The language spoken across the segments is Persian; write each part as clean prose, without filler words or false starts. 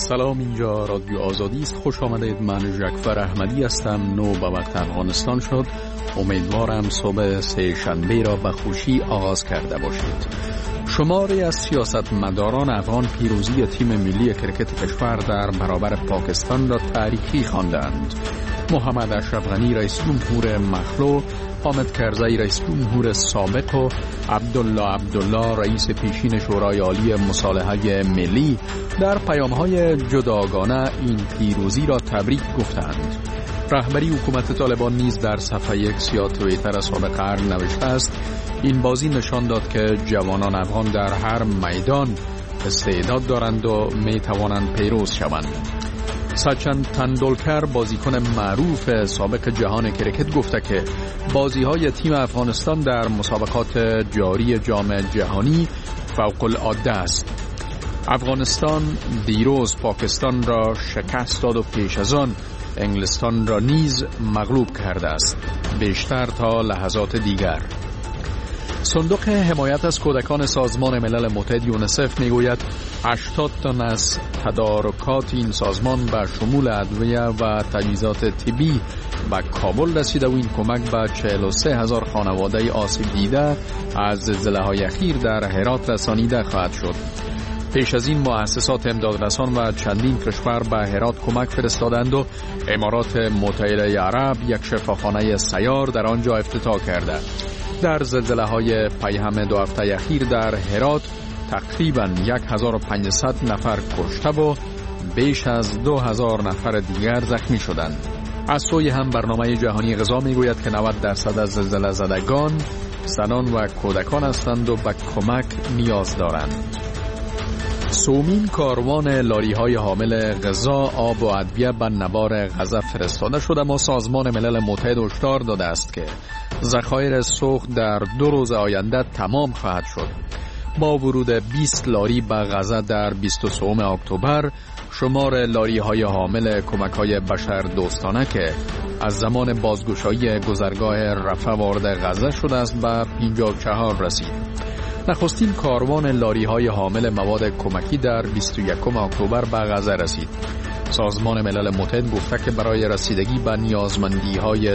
سلام، اینجا رادیو آزادی است. خوش آمدید. من جعفر احمدی هستم. نو به وقت افغانستان شد. امیدوارم صبح سه شنبه را به خوشی آغاز کرده باشید. شماری از سیاستمداران افغان پیروزی تیم ملی کرکت کشور در برابر پاکستان را تاریخی خواندند. محمد اشرف غنی رئیس جمهور مخلوع، حامد کرزی رئیس جمهور سابق و عبدالله رئیس پیشین شورای عالی مصالحه ملی در پیام‌های جداگانه این پیروزی را تبریک گفتند. رهبری حکومت طالبان نیز در صفحه یک یا توییتر سابق قرن نوشته است: این بازی نشان داد که جوانان افغان در هر میدان استعداد دارند و می توانند پیروز شوند. سچن تندولکر، بازیکن معروف سابق جهان کرکت، گفته که بازی‌های تیم افغانستان در مسابقات جاری جام جهانی فوق العاده است. افغانستان دیروز پاکستان را شکست داد و پیش از آن انگلستان را نیز مغلوب کرده است. بیشتر تا لحظات دیگر. صندوق حمایت از کودکان سازمان ملل متحد یونیسف میگوید 80 تن از تدارکات این سازمان به شمول ادویه و تجهیزات طبی به کابل رسیده و این کمک به 43,000 خانواده آسیب دیده از زلزله‌های اخیر در هرات رسانیده خواهد شد. پیش از این مؤسسات امدادرسان و چندین کشور به هرات کمک فرستادند و امارات متحده عرب یک شفاخانه سیار در آنجا افتتاح کرده. در زلزله‌های پیهم 2 هفته اخیر در هرات تقریباً 1500 نفر کشته و بیش از 2000 نفر دیگر زخمی شدند. از سوی هم برنامه جهانی غذا میگوید که 90% از زلزله زدگان زنان و کودکان هستند و به کمک نیاز دارند. سومین کاروان لاری‌های حامل غذا، آب و ادویه به نوار غزه فرستاده شده، اما سازمان ملل متحد هشدار داده است که ذخایر سوخت در 2 روز آینده تمام خواهد شد. با ورود 20 لاری به غزه در 23 اکتبر، شمار لاری‌های حامل کمک‌های بشر دوستانه که از زمان بازگشایی گذرگاه رفح وارد غزه شده است به 54 رسید. نخستین کاروان لاری‌های حامل مواد کمکی در 21 اکتبر به غزه رسید. سازمان ملل متحد گفته که برای رسیدگی به نیازمندی‌های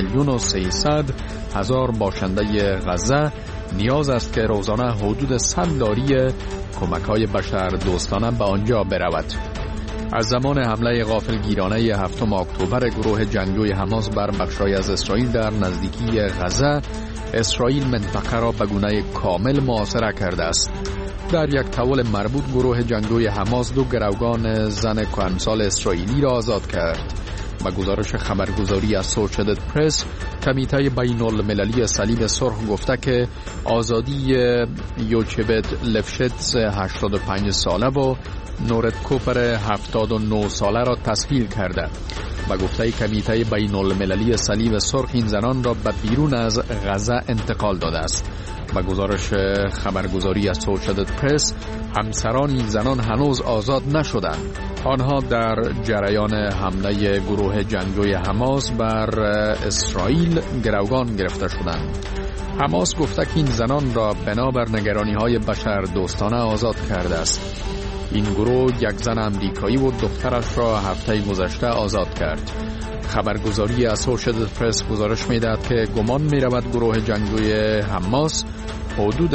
2,300,000 باشنده غزه نیاز است که روزانه حدود 100 لاری کمک‌های بشر دوستانه به آنجا برود. از زمان حمله غافلگیرانه 7 اکتبر گروه جنگجوی حماس بر بخش‌هایی از اسرائیل در نزدیکی غزه، اسرائیل منطقه را به گونه کامل محاصره کرده است. در یک تول مربوط گروه جنگجوی حماس 2 گروگان زن کهنسال اسرائیلی را آزاد کرد. با گزارش خبرگزاری اسوسییتد پرس، کمیته بین المللی صلیب سرخ گفته که آزادی یوچبت لفشتس 85 ساله و نورت کوپر 79 ساله را تسهیل کرده. با گفته کمیته بین المللی صلیب سرخ، این زنان را به بیرون از غزه انتقال داده است. با گزارش خبرگزاری اسوسییتد پرس، همسران این زنان هنوز آزاد نشدند. آنها در جریان حمله گروه جنگجوی حماس بر اسرائیل گروگان گرفته شدند. حماس گفته که این زنان را بنابر نگرانی‌های بشر دوستانه آزاد کرده است. این گروه یک زن امریکایی و دخترش را هفته گذشته آزاد کرد. خبرگزاری اسوسییتد پرس گزارش می‌دهد که گمان می‌رود گروه جنگجوی حماس حدود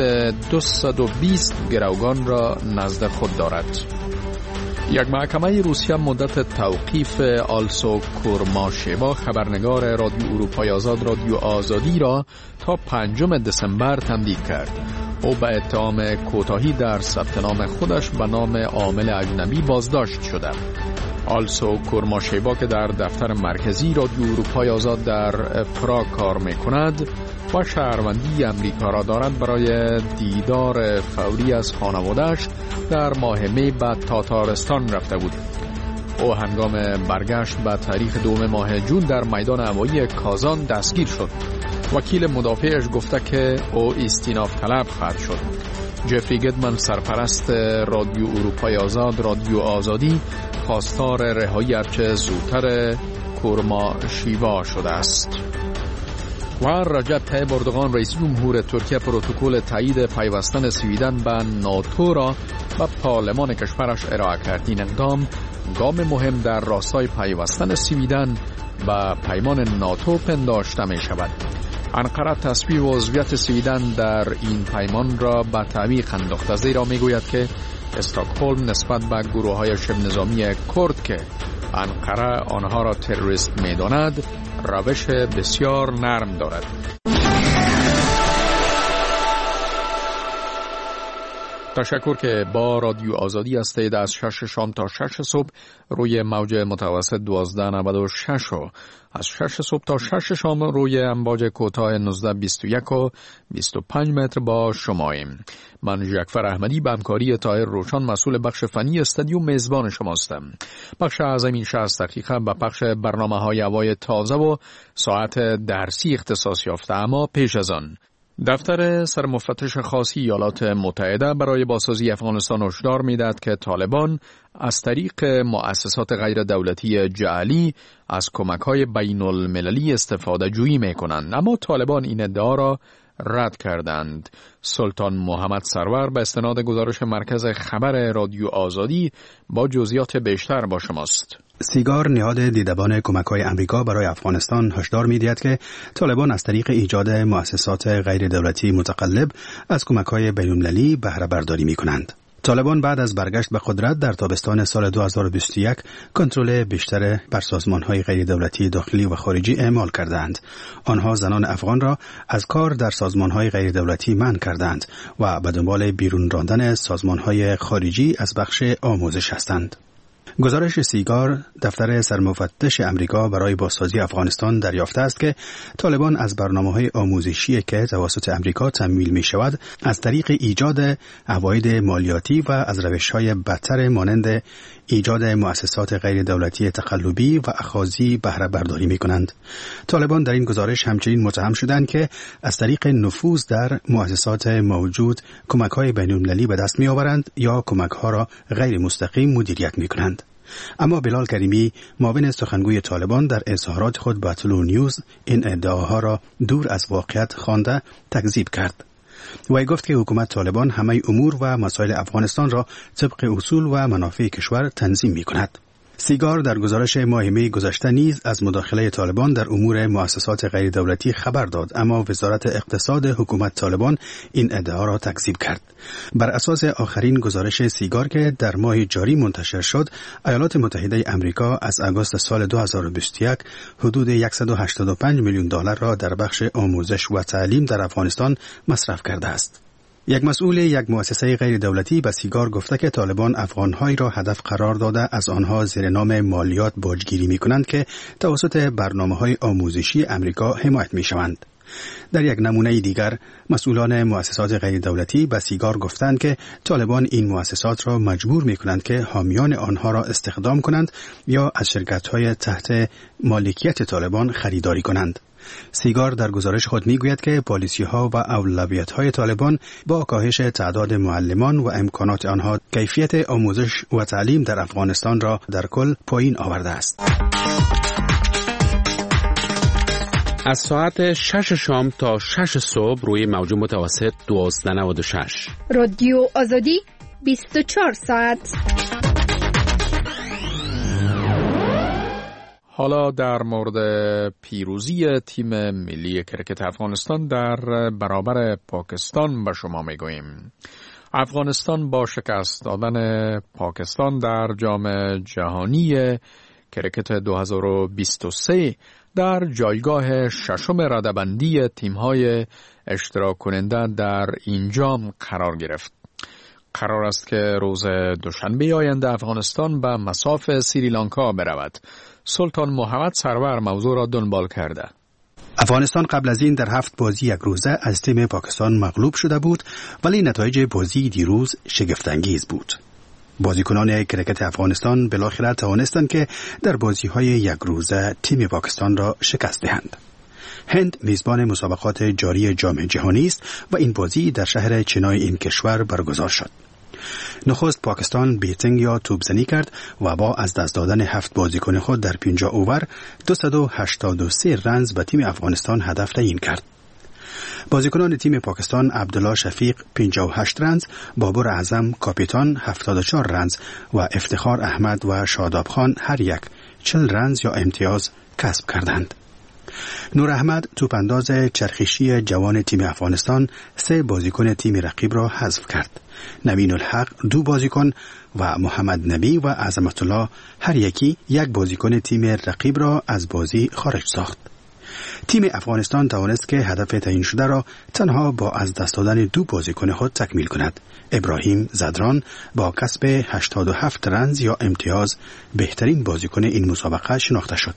220 گروگان را نزد خود دارد. یک محکمه روسیه مدت توقیف آلسو کورماشیوا، خبرنگار رادیو اروپای آزاد رادیو آزادی را تا 5 دسامبر تمدید کرد. او به اتهام کوتاهی در ثبت نام خودش به نام عامل اجنبی بازداشت شده. آلسو کورماشیوا که در دفتر مرکزی رادیو اروپای آزاد در پراگ کار می‌کند و شهروندی امریکا را دارد، برای دیدار فوری از خانواده‌اش در ماه می به تاتارستان رفته بود. او هنگام برگشت به تاریخ 2 ماه جون در میدان هوایی کازان دستگیر شد. وکیل مدافعش گفته که او استیناف طلب خواهد شد. جفری گدمن، سرپرست رادیو اروپای آزاد رادیو آزادی، خواستار رهایی هرچه زودتر کورماشیوا شده است. و رجب طیب اردوغان رئیس جمهور ترکیه پروتکل تایید پیوستن سویدن به ناتو را به پارلمان کشورش ارائه کرد. این اقدام گام مهم در راستای پیوستن سویدن به پیمان ناتو پنداشته می شود. انقره تصویب عضویت سویدن در این پیمان را به تعویق انداخته، زیرا می گوید که استکهلم نسبت به گروه های شبه نظامی کرد که انقره آنها را تروریست می داند روش بسیار نرم دارد. تشکر که با رادیو آزادی هستید. از 6 شام تا 6 صبح روی موج متوسط 1296 و از 6 صبح تا 6 شام روی امواج کوتاه 1921 و 25 متر با شماییم. من ژکفر احمدی به همکاری طاهر روشن مسئول بخش فنی استودیو میزبان شماستم. بخش اعظم این 60 دقیقه به پخش برنامه‌های هوای تازه و ساعت درسی اختصاص یافته. اما پیش از آن دفتر سرمفتش خاصی ایالات متحده برای بازسازی افغانستان هشدار می‌دهد که طالبان از طریق مؤسسات غیر دولتی جعلی از کمک‌های بین‌المللی استفاده جویی می‌کنند، اما طالبان این ادعا را رد کردند. سلطان محمد سرور به استناد گزارش مرکز خبر رادیو آزادی با جزئیات بیشتر با شماست. سیگار نهاد دیدبان کمک‌های امریکا برای افغانستان هشدار می‌دهد که طالبان از طریق ایجاد مؤسسات غیر دولتی متقلب از کمک‌های بین‌المللی بهره برداری می‌کنند. طالبان بعد از برگشت به قدرت در تابستان سال 2021 کنترل بیشتر بر سازمان‌های غیر دولتی داخلی و خارجی اعمال کردند. آنها زنان افغان را از کار در سازمان‌های غیر دولتی منع کردند و به دنبال بیرون راندن سازمان‌های خارجی از بخش آموزش هستند. گزارش سیگار دفتر سرمفتش امریکا برای بازسازی افغانستان دریافته است که طالبان از برنامه‌های آموزشی که توسط امریکا تمویل می‌شود از طریق ایجاد عواید مالیاتی و از روش‌های بدتر مانند ایجاد مؤسسات غیر دولتی تقلبی و اخاذی بهره برداری می‌کنند. طالبان در این گزارش همچنین متهم شدند که از طریق نفوذ در مؤسسات موجود کمک‌های بین‌المللی به دست می‌آورند یا کمک‌ها را غیر مستقیم مدیریت می‌کنند. اما بلال کریمی معاون سخنگوی طالبان در اظهارات خود به طلوع نیوز این ادعاها را دور از واقعیت خوانده تکذیب کرد. وی گفت که حکومت طالبان همه امور و مسائل افغانستان را طبق اصول و منافع کشور تنظیم می‌کند. سیگار در گزارش ماه می گذشته نیز از مداخله طالبان در امور مؤسسات غیر دولتی خبر داد، اما وزارت اقتصاد حکومت طالبان این ادعا را تکذیب کرد. بر اساس آخرین گزارش سیگار که در ماه جاری منتشر شد، ایالات متحده آمریکا از آگوست سال 2021 حدود $185 میلیون را در بخش آموزش و تعلیم در افغانستان مصرف کرده است. یک مسئول یک مؤسسه غیر دولتی به سیگار گفته که طالبان افغان‌هایی را هدف قرار داده از آنها زیر نام مالیات باجگیری می‌کنند که توسط برنامه‌های آموزشی امریکا حمایت می‌شوند. در یک نمونه دیگر مسئولان مؤسسات غیر دولتی به سیگار گفتند که طالبان این مؤسسات را مجبور می‌کنند که حامیان آنها را استخدام کنند یا از شرکت‌های تحت مالکیت طالبان خریداری کنند. سیگار در گزارش خود میگوید که پالیسی‌ها و اولویت‌های طالبان با کاهش تعداد معلمان و امکانات آنها کیفیت آموزش و تعلیم در افغانستان را در کل پایین آورده است. از ساعت 6 شام تا 6 صبح روی موج متوسط 1296 رادیو آزادی 24 ساعت. حالا در مورد پیروزی تیم ملی کرکت افغانستان در برابر پاکستان به شما میگوییم. افغانستان با شکست دادن پاکستان در جام جهانی کرکت 2023 در جایگاه ششم رده‌بندی تیم‌های اشتراک کننده در این جام قرار گرفت. قرار است که روز دوشنبه آینده افغانستان به مصاف سریلانکا برود. سلطان محمد سرور موضوع را دنبال کرده. افغانستان قبل از این در 7 بازی یک روزه از تیم پاکستان مغلوب شده بود، ولی نتایج بازی دیروز شگفت‌انگیز بود. بازیکنان کرکت افغانستان بالاخره توانستند که در بازی‌های یک روزه تیم پاکستان را شکست دهند. هند میزبان مسابقات جاری جام جهانی است و این بازی در شهر چنای این کشور برگزار شد. نخست پاکستان بیتینگ یا توپزنی کرد و با از دست دادن 7 بازیکن خود در 50 اوور 283 رنز به تیم افغانستان هدف تعیین کرد. بازیکنان تیم پاکستان عبدالله شفیق 58 رنز، بابر اعظم کاپیتان 74 رنز و افتخار احمد و شاداب خان هر یک 40 رنز یا امتیاز کسب کردند. نور احمد توپانداز چرخشی جوان تیم افغانستان 3 بازیکن تیم رقیب را حذف کرد. نوین الحق 2 بازیکن و محمد نبی و عظمت الله هر یکی 1 بازیکن تیم رقیب را از بازی خارج ساخت. تیم افغانستان توانست که هدف تعیین شده را تنها با از دست دادن 2 بازیکن خود تکمیل کند. ابراهیم زدران با کسب 87 رنز یا امتیاز بهترین بازیکن این مسابقه شناخته شد.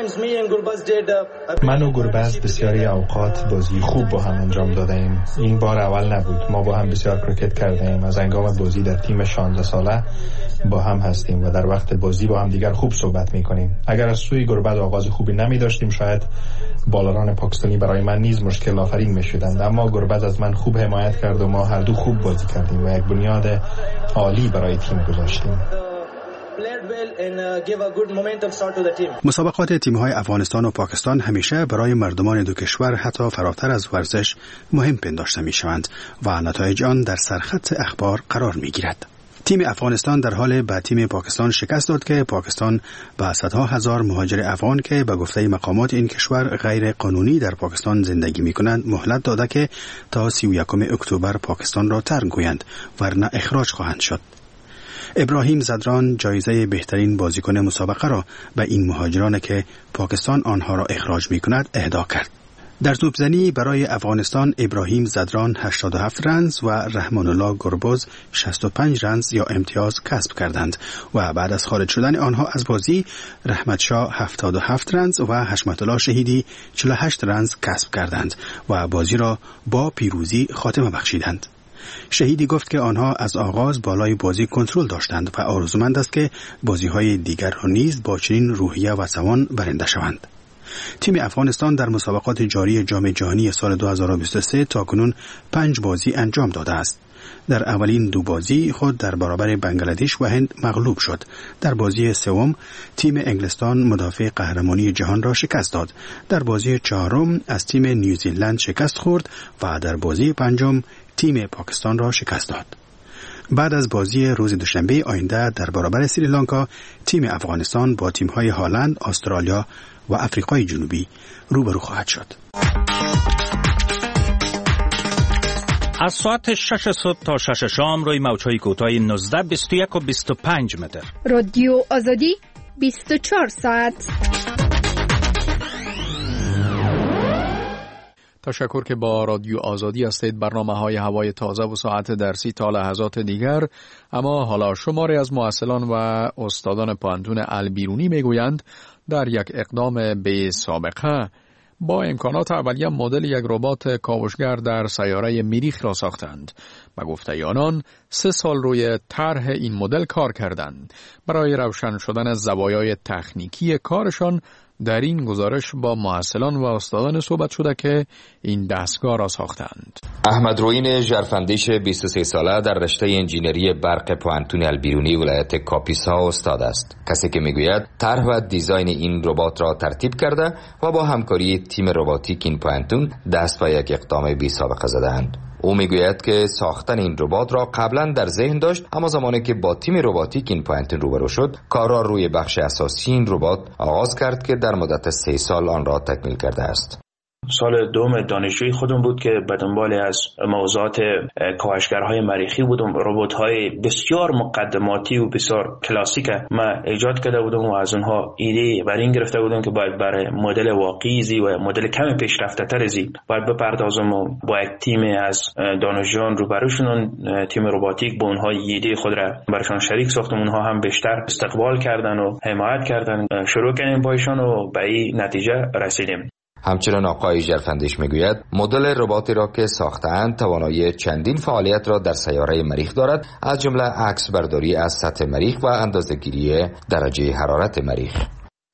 من و گربز بسیاری اوقات بازی خوب با هم انجام داده ایم. این بار اول نبود. ما با هم بسیار کریکت کرده ایم. از هنگام بازی در تیم 16 ساله با هم هستیم و در وقت بازی با هم دیگر خوب صحبت می کنیم. اگر از سوی گربز آغاز خوبی نمی داشتیم شاید بالران پاکستانی برای من نیز مشکل آفرین می شدند، اما گربز از من خوب حمایت کرد و ما هر دو خوب بازی کردیم و یک بنیاد عالی برای تیم گذاشتیم. مسابقات تیم‌های افغانستان و پاکستان همیشه برای مردمان دو کشور حتی فراتر از ورزش مهم پنداشته می‌شوند و نتایج آن در سرخط اخبار قرار می‌گیرد. تیم افغانستان در حال به تیم پاکستان شکست داد که پاکستان به صدها هزار مهاجر افغان که به گفته مقامات این کشور غیر قانونی در پاکستان زندگی می‌کنند مهلت داده که تا 31 اکتبر پاکستان را ترک گویند ورنه اخراج خواهند شد. ابراهیم زدران جایزه بهترین بازیکن مسابقه را به این مهاجران که پاکستان آنها را اخراج می‌کند اهدا کرد. در توپزنی برای افغانستان ابراهیم زدران 87 رنز و رحمان الله گربز 65 رنز یا امتیاز کسب کردند و بعد از خارج شدن آنها از بازی رحمت شاه 77 رنز و حشمت الله شهیدی 48 رنز کسب کردند و بازی را با پیروزی خاتمه بخشیدند. شهیدی گفت که آنها از آغاز بالای بازی کنترل داشتند و آرزومند است که بازی‌های دیگر را نیز با چنین روحیه و توان برنده شوند. تیم افغانستان در مسابقات جاری جام جهانی سال 2023 تاکنون 5 بازی انجام داده است. در اولین 2 بازی خود در برابر بنگلادش و هند مغلوب شد. در بازی سوم تیم انگلستان مدافع قهرمانی جهان را شکست داد. در بازی چهارم از تیم نیوزیلند شکست خورد و در بازی پنجم تیم پاکستان را شکست داد. بعد از بازی روز دوشنبه آینده در برابر سریلانکا تیم افغانستان با تیم‌های هلند، استرالیا و آفریقای جنوبی روبرو خواهد شد. از ساعت 6 صبح تا 6 شام روی موج‌های کوتاه 19، 21 و 25 متر. رادیو آزادی 24 ساعت. تشکر که با رادیو آزادی هستید. برنامه‌های هوای تازه و ساعت درسی تا لحظات دیگر. اما حالا شماری از محصلان و استادان پوهنتون البیرونی میگویند در یک اقدام بی سابقه با امکانات اولیه مدل یک ربات کاوشگر در سیاره مریخ را ساختند. به گفته آنان 3 سال روی طرح این مدل کار کردند. برای روشن شدن زوایای تکنیکی کارشان در این گزارش با محصلان و استادان صحبت شده که این دستگاه را ساختند. احمد روین ژرفندیش 23 ساله در رشته انجینری برق پوهنتون البیرونی ولایت کاپیسا استاد است. کسی که میگوید طرح و دیزاین این ربات را ترتیب کرده و با همکاری تیم رباتیک این پوهنتون دست به یک اقدام بی سابقه زدند. او میگوید که ساختن این ربات را قبلا در ذهن داشت، اما زمانی که با تیم رباتیک این پوهنتون روبرو شد کار را روی بخش اساسی این ربات آغاز کرد که در مدت 3 سال آن را تکمیل کرده است. سال دوم دانشجوی خودم بود که به دنبال از موضوعات کاوشگرهای مریخی بودم. ربات‌های بسیار مقدماتی و بسیار کلاسیک ما ایجاد کرده بودم و از اونها ایده بر این گرفته بودم که باید برای مدل واقعی و مدل کم پیشرفته تر باید بپردازم و با یک تیم از دانشجویان روبرو شدن. تیم رباتیک با اونها ایده خود را برشان شریک ساختم. اونها هم بیشتر استقبال کردن و حمایت کردن. شروع کردیم با ایشان و به این نتیجه رسیدیم. همچنین آقای ژرفندیش میگوید مدل رباتی را که ساختند توانایی چندین فعالیت را در سیاره مریخ دارد، از جمله عکس برداری از سطح مریخ و اندازه‌گیری درجه حرارت مریخ.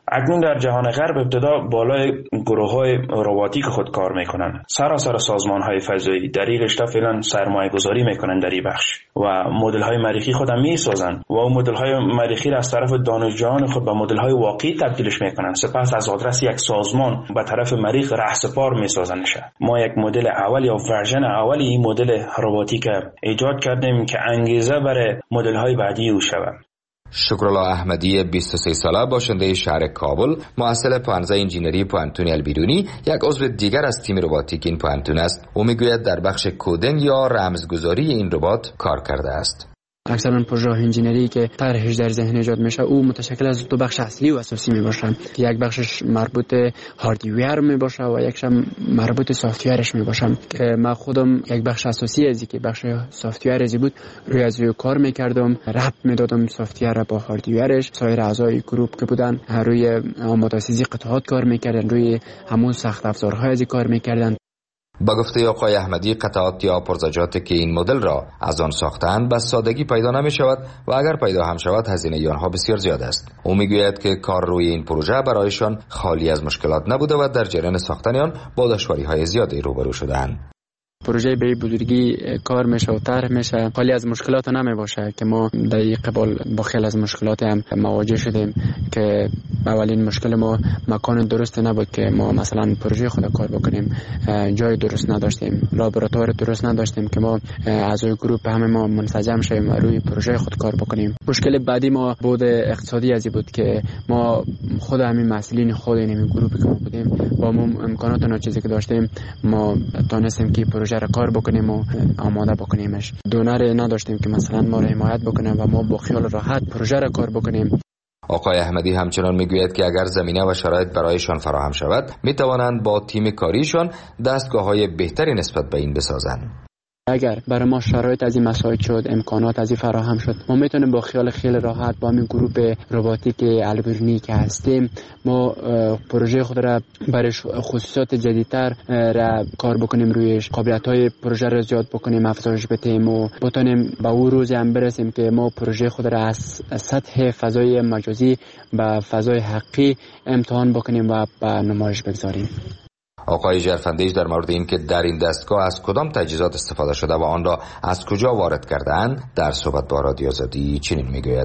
اکنون در جهان غرب ابتدا بالای گروه‌های رباتیک خود کار میکنن. سراسر سازمان‌های فضایی در این رشته فعلا سرمایه‌گذاری میکنن در این بخش و مدل‌های مریخی خود هم میسازن و اون مدل‌های مریخی را از طرف دانشجویان خود به مدل‌های واقعی تبدیلش میکنن. سپس از آدرس یک سازمان به طرف مریخ رهسپار میسازنش. ما یک مدل اول یا ورژن اولی این مدل رباتیک ایجاد کردیم که انگیزه برای مدل‌های بعدی او شود. شکرالله احمدی 23 ساله باشنده شهر کابل، محصل پانزه انجینری پوانتون البیرونی، یک عضو دیگر از تیم رباتیک این پوانتون است. او میگوید در بخش کدینگ یا رمزگذاری این ربات کار کرده است. اکثرا پروژه انجینری که طرحش در ذهن ایجاد میشه او متشکل از دو بخش اصلی و اساسی میباشه. یک بخشش مربوط هاردویر میباشه و یکش مربوط سافتویرش میباشه که من خودم یک بخش اساسی ازی که بخش سافتویر ازی بود روی از کار میکردم، ربط میدادم سافتویر را با هاردویرش. سایر اعضای گروپ که بودن روی آماده‌سازی قطعات کار میکردن، روی همون سخت افزارهای ازی کار میکردن. با گفته آقای احمدی قطعات یا پرزجاتی که این مدل را از آن ساختند به سادگی پیدا نمی شود و اگر پیدا هم شود هزینه آنها بسیار زیاد است. او میگوید که کار روی این پروژه برایشان خالی از مشکلات نبوده و در جریان ساختن آن با دشواری‌های زیادی روبرو شدند. پروژه به بزرگی کار میشه و طرح میشه، خالی از مشکلات نمی باشه که ما در این قبال با خیلی از مشکلات هم مواجه شدیم که اولین مشکل ما مکان درست نبود که ما مثلا پروژه خود کار بکنیم، جای درست نداشتیم، لابراتوار درست نداشتیم که ما اعضای گروپ همه ما منسجم شویم و روی پروژه خود کار بکنیم. مشکل بعدی ما بود اقتصادی ازی بود که ما خود همین مسئولین خود این گروپی که ما بودیم با امکانات ناچیزی که داشتیم ما تونستیم که پروژه را کار بکنیم و آماده بکنیمش. دونر نداشتیم که مثلا ما را حمایت بکنه و ما با خیال راحت پروژه را کار بکنیم. آقای احمدی همچنان میگوید که اگر زمینه و شرایط برایشان فراهم شود میتوانند با تیم کاریشان دستگاه‌های بهتری نسبت به این بسازند. اگر برای ما شرایط از این مساعد شد، امکانات از این فراهم شد، ما میتونیم با خیال خیلی راحت با همین گروپ رباتیک البیرونی که هستیم ما پروژه خود را برای خصوصیات جدیدتر را کار بکنیم، رویش قابلیت‌های پروژه را زیاد بکنیم، افزایش بدیم و بتونیم به اون روزی هم برسیم که ما پروژه خود را از سطح فضای مجازی به فضای حقیقی امتحان بکنیم و به نمایش بگذاریم. آقای جرفندیش در مورد این که در این دستگاه از کدام تجهیزات استفاده شده و آن را از کجا وارد کردند در صحبت با رادیو آزادی چنین میگوید.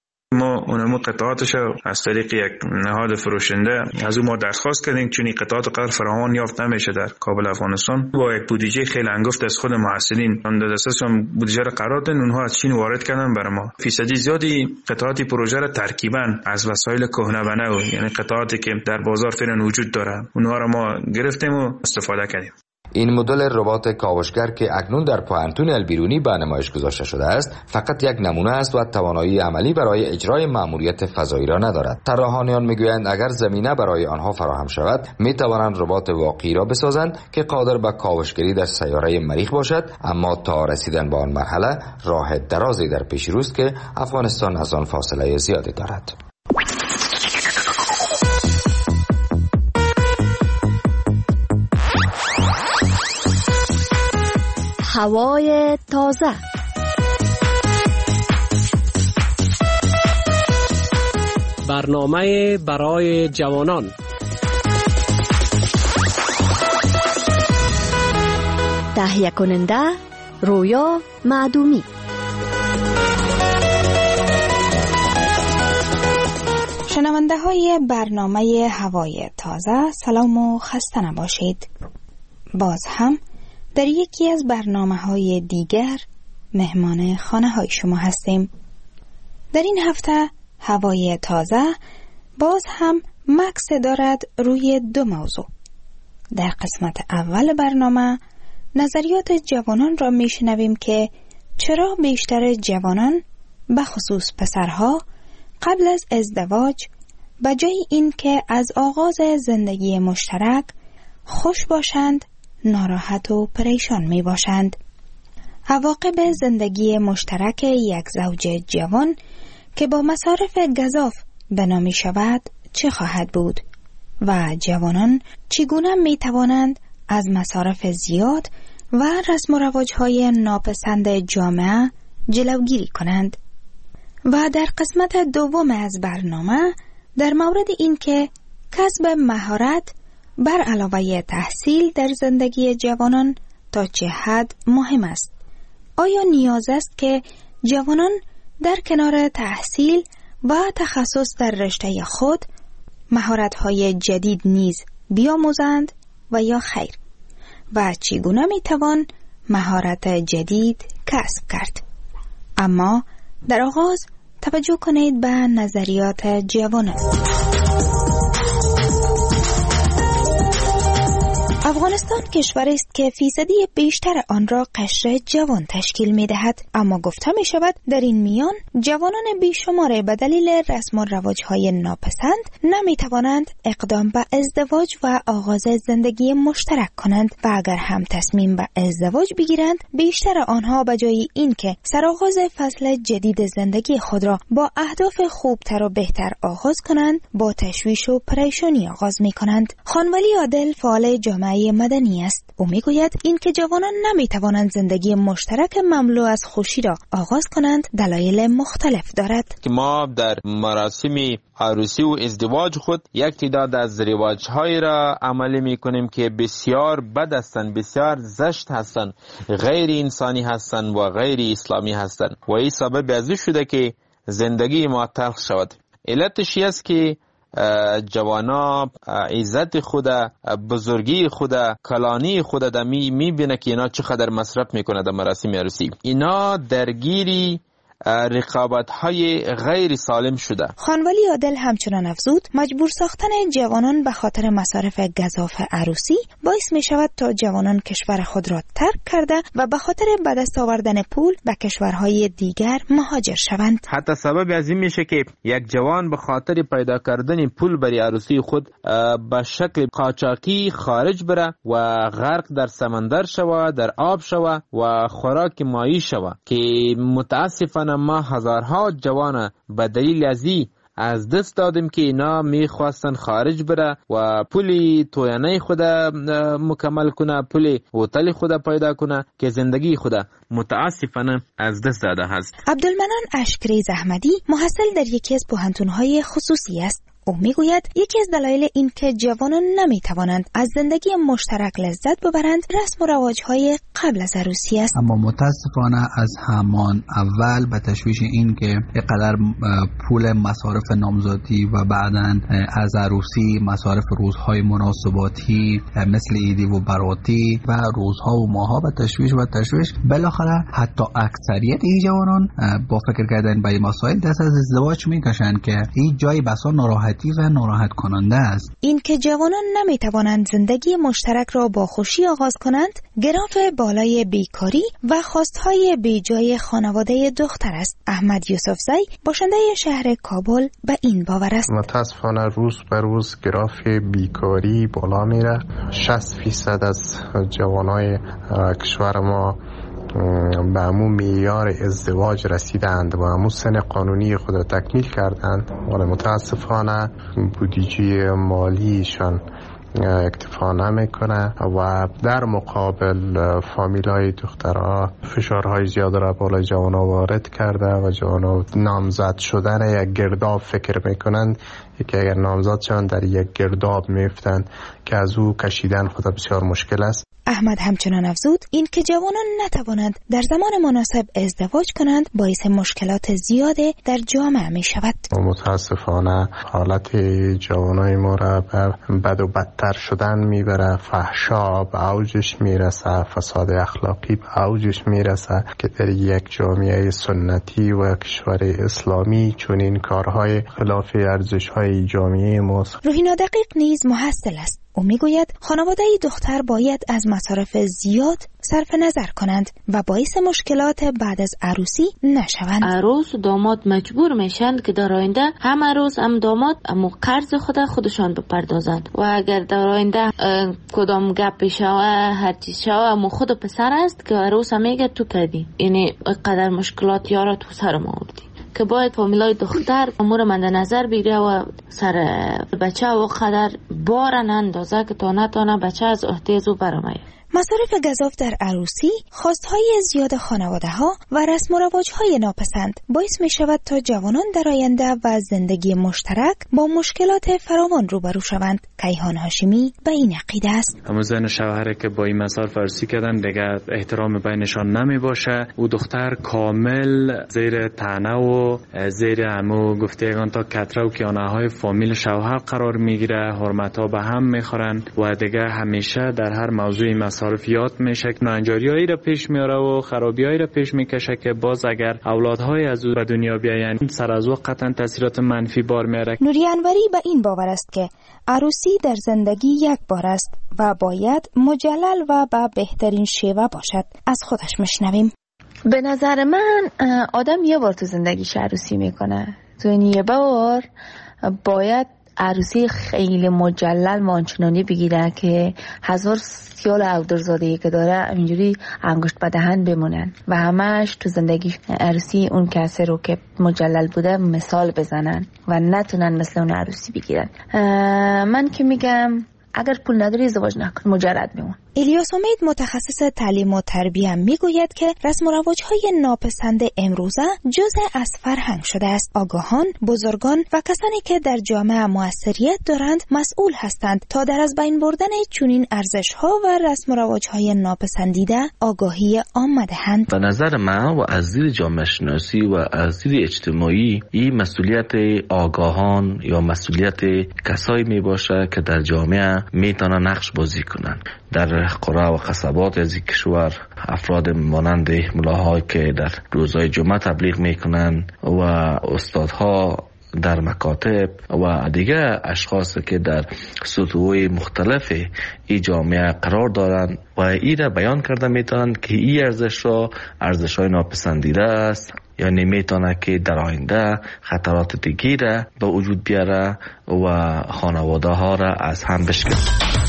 ما اونمو قطعاتش از طریق یک نهاد فروشنده از اون ما درخواست کردیم چون این قطعات قدر فراوان یافت نمیشه در کابل افغانستان. با یک بودجه خیلی انگفت از خود محصلین اون در دسترسشون بودجه را قرار دادن، اونها از چین وارد کردن برای ما. فیصدی زیادی قطعات پروژه را ترکیبا از وسایل کهنه و نو، یعنی قطعاتی که در بازار فعلا وجود داره، اونها را ما گرفتیم و استفاده کردیم. این مدل ربات کاوشگر که اکنون در پوانتون البیرونی به نمایش گذاشته شده است فقط یک نمونه است و توانایی عملی برای اجرای مأموریت فضایی را ندارد. طراحان میگویند اگر زمینه برای آنها فراهم شود میتوانند ربات واقعی را بسازند که قادر به کاوشگری در سیاره مریخ باشد، اما تا رسیدن به آن مرحله راه درازی در پیش روست که افغانستان از آن فاصله زیادی دارد. هوای تازه. برنامه برای جوانان. تهیه کننده رویا معدومی. شنونده های برنامه هوای تازه، سلام و خسته نباشید. باز هم در یکی از برنامه‌های دیگر مهمان خانه‌های شما هستیم. در این هفته هوای تازه باز هم مکس دارد روی دو موضوع. در قسمت اول برنامه نظریات جوانان را میشنویم که چرا بیشتر جوانان به خصوص پسرها قبل از ازدواج به جای این که از آغاز زندگی مشترک خوش باشند ناراحت و پریشان می باشند. عواقب زندگی مشترک یک زوج جوان که با مصارف گزاف بنا می شود چه خواهد بود و جوانان چگونه می توانند از مصارف زیاد و رسم و رواج‌های ناپسند جامعه جلوگیری کنند. و در قسمت دوم از برنامه در مورد این که کسب مهارت بر علاوه تحصیل در زندگی جوانان تا چه حد مهم است. آیا نیاز است که جوانان در کنار تحصیل و تخصص در رشته خود مهارت‌های جدید نیز بیاموزند و یا خیر؟ و چگونه می‌توان مهارت جدید کسب کرد؟ اما در آغاز توجه کنید به نظریات جوانان. افغانستان کشوری است که فیصدی بیشتر آن را قشر جوان تشکیل می دهد، اما گفته می شود در این میان جوانان بیشمار به دلیل رسم و رواج‌های ناپسند نمی توانند اقدام به ازدواج و آغاز زندگی مشترک کنند و اگر هم تصمیم به ازدواج بگیرند بیشتر آنها به جای اینکه سرآغاز فصل جدید زندگی خود را با اهداف خوبتر و بهتر آغاز کنند با تشویش و پریشانی آغاز می کنند. خانولی عادل فعال جامعه مدنی است. او میگوید این که جوانان نمیتوانند زندگی مشترک مملو از خوشی را آغاز کنند دلایل مختلف دارد. که ما در مراسم عروسی و ازدواج خود یک تعداد از رواج‌های را عملی میکنیم که بسیار بد هستند، بسیار زشت هستند، غیر انسانی هستند و غیر اسلامی هستند و این سبب از این شده که زندگی ما تلخ شود. علتش است که جوانا عزت خود، بزرگی خود، کلانی خود در میبینه که اینا چقدر مصرف میکنه در مراسم عروسی. اینا درگیری رقابت‌های غیر سالم شده. خانولی عادل همچنان افزود مجبور ساختن جوانان به خاطر مصارف گزاف عروسی باعث می شود تا جوانان کشور خود را ترک کرده و به خاطر به دست آوردن پول به کشورهای دیگر مهاجر شوند. حتی سبب از این میشه که یک جوان به خاطر پیدا کردن پول برای عروسی خود به شکل قاچاقی خارج بره و غرق در سمندر شوه، در آب شوه و خوراک مایی شوه که متاسفانه ما هزارها جوان به دلیل از دست دادیم که اینا میخواستن خارج بره و پولی تویانه خود مکمل کنه، پولی هتل خود پیدا کنه که زندگی خود متاسفانه از دست داده هست. عبدالمنان اشکریز احمدی محصل در یکی از پوهنتون‌های خصوصی است. او میگوید یکی از دلایل این که جوانان نمیتوانند از زندگی مشترک لذت ببرند رسم و رواج‌های قبل از عروسی است. اما متاسفانه از همان اول به تشویش این که اینقدر پول مصارف نامزادی و بعداً از عروسی مصارف روزهای مناسباتی مثل عیدی و براتی و روزها و ماها به تشویش بالاخره حتی اکثریت این جوانان با فکر کردن به مسائل دست از ازدواج میکشند که این جای بسا ناراحتی و ناراحت کننده است. این که جوانان نمیتوانند زندگی مشترک را با خوشی آغاز کنند گراف بالای بیکاری و خواستهای بیجای خانواده دختر است. احمد یوسفزی باشنده شهر کابل به این باور است. متاسفانه روز به روز گراف بیکاری بالا میره. 60% از جوانای کشور ما به همون معیار ازدواج رسیدند و همون سن قانونی خود را تکمیل کردند، ولی متاسفانه بودجه مالیشان اکتفا نمیکنه و در مقابل فامیلای دخترها فشارهای زیاد را بالای جوانا وارد کرده و جوانا نامزد شدن یک گرداب فکر میکنند که اگر نامزد شوند در یک گرداب میفتند که از او کشیدن خود بسیار مشکل است. احمد همچنان افزود این که جوانان نتوانند در زمان مناسب ازدواج کنند باعث مشکلات زیاده در جامعه می شود. متاسفانه حالت جوانای ما را به بد و بدتر شدن میبره. فحشا به اوجش میرسه، فساد اخلاقی به اوجش میرسه که در یک جامعه سنتی و کشور اسلامی چون این کارهای خلاف ارزش‌های جامعه ماست. روحینا دقیق نیز محصل است. او میگوید خانواده دختر باید از مصارف زیاد صرف نظر کنند و باعث مشکلات بعد از عروسی نشوند. عروس و داماد مجبور میشند که در آینده هم عروس هم داماد اما قرض خودشان بپردازند و اگر در آینده کدام گپ شوه هر چیز شوه اما خود پسر است که عروس میگه تو کردی، یعنی قدر مشکلات یارا تو سر ما آوردی که باید فامیلای دختر امور مند نظر بگیره و سر بچه و قدر بار نندازه که تا نتانه بچه از احتیاج او برآمده. مصارف گزاف در عروسی، خواستهای زیاد خانواده‌ها و رسم و رواج‌های ناپسند باعث می‌شود تا جوانان در آینده و زندگی مشترک با مشکلات فراوان روبرو شوند. کیهان هاشمی به این عقیده است. اما زن و شوهری که با این مصارف عروسی کردن دیگه احترام بینشان نمی باشه و دختر کامل زیر طعنه و زیر همو گفتگان تا کتره و کیانه های فامیل شوهر قرار میگیره، حرمت‌ها به هم میخورن و دیگه همیشه در هر موضوع مصارف یاد میشه که ناهنجاری‌هایی را پیش میاره و خرابی‌هایی را پیش میکشه که باز اگر اولادهای از او به دنیا بیاین سر از او قطعا تاثیرات منفی بار میاره. نوری انوری به این باور است که عروسی در زندگی یک بار است و باید مجلل و به بهترین شیوه باشد. از خودش میشنویم. به نظر من آدم یه بار تو زندگیش عروسی میکنه، تو این یه بار باید عروسی خیلی مجلل مانچنانی بگیرن که 1000 سیال اودرزادهی که داره اینجوری انگشت به دهن بمونن و همش تو زندگی عروسی اون کسی رو که مجلل بوده مثال بزنن و نتونن مثل اون عروسی بگیرن. من که میگم اگر پول نداری ازدواج نکن، مجرد بمون. الیاس امید متخصص تعلیم و تربیه میگوید که رسم و رواج‌های ناپسند امروزه جزء از فرهنگ شده است. آگاهان، بزرگان و کسانی که در جامعه موثریت دارند مسئول هستند تا در از بین بردن چنین ارزش‌ها و رسم و رواج‌های ناپسندیده آگاهی عامه دهند. به نظر من و از دید جامعه شناسی و از دید اجتماعی این مسئولیت آگاهان یا مسئولیت کسایی میباشه که در جامعه میتونن نقش بازی کنن. در قرى و قصبات از کشور افراد مانند ملاهایی که در روزهای جمعه تبلیغ میکنن و استادها در مکاتب و دیگه اشخاص که در سطوح مختلف این جامعه قرار دارن و این را بیان کرده میتونن که این ارزش‌های ناپسندیده است، یعنی میتونه که در آینده خطرات دیگه را به وجود بیاره و خانواده ها را از هم بشکنه.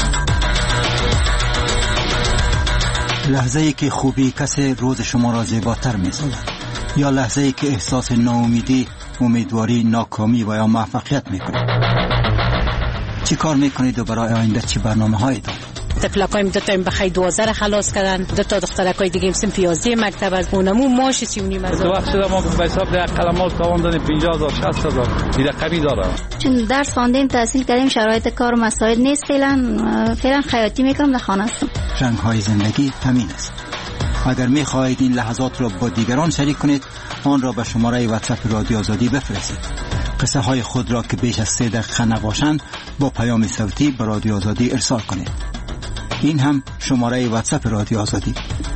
لحظه‌ای که خوبی کسی روز شما را زیباتر می‌سازد یا لحظه‌ای که احساس ناامیدی، امیدواری، ناکامی و یا موفقیت می‌کنید. چی کار می‌کنید و برای آینده چی برنامه‌هایی دارید؟ تفلکایم دو تا بخای 2000 خلاص کردن، دو تا دخترکای دیگه هم 15 مکتب از اونمو ماش چونی مزه. تو وقت شده ما به حساب ده قلمال تاوان دادیم 50000 60000 دیگه قبی داره. چون درس خواندیم، تحصیل کردیم، شرایط کار و مسائل نیست، فعلا خیاطی میکنم در خانه هستم. رنگ‌های زندگی همین است. اگر می‌خواهید این لحظات را با دیگران شریک کنید، آن را به شماره واتساپ رادیو آزادی بفرستید. قصه های خود را که بیش از 3 دقیقه نباشند با پیام صوتی به رادیو آزادی ارسال کنید. این هم شماره واتساپ رادیو آزادی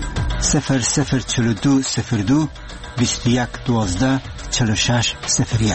004202 2112 4601.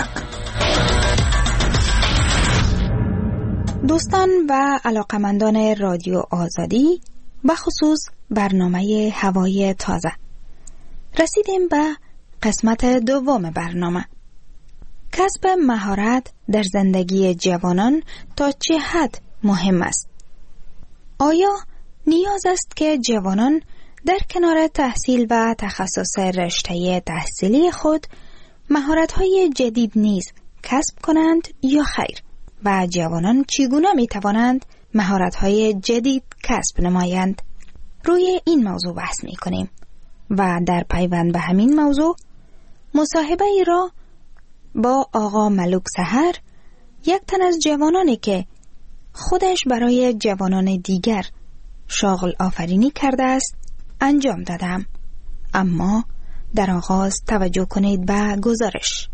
دوستان و علاقمندان رادیو آزادی، بخصوص برنامه هوای تازه، رسیدیم به قسمت دوم برنامه. کسب مهارت در زندگی جوانان تا چه حد مهم است؟ آیا نیاز است که جوانان در کنار تحصیل و تخصص رشته تحصیلی خود مهارت‌های جدید نیز کسب کنند یا خیر؟ و جوانان چگونه می‌توانند مهارت‌های جدید کسب نمایند؟ روی این موضوع بحث می‌کنیم و در پیوند به همین موضوع مصاحبه ای را با آقا ملوک سحر، یک تن از جوانانی که خودش برای جوانان دیگر شغل آفرینی کرده است انجام دادم. اما در آغاز توجه کنید به گزارش.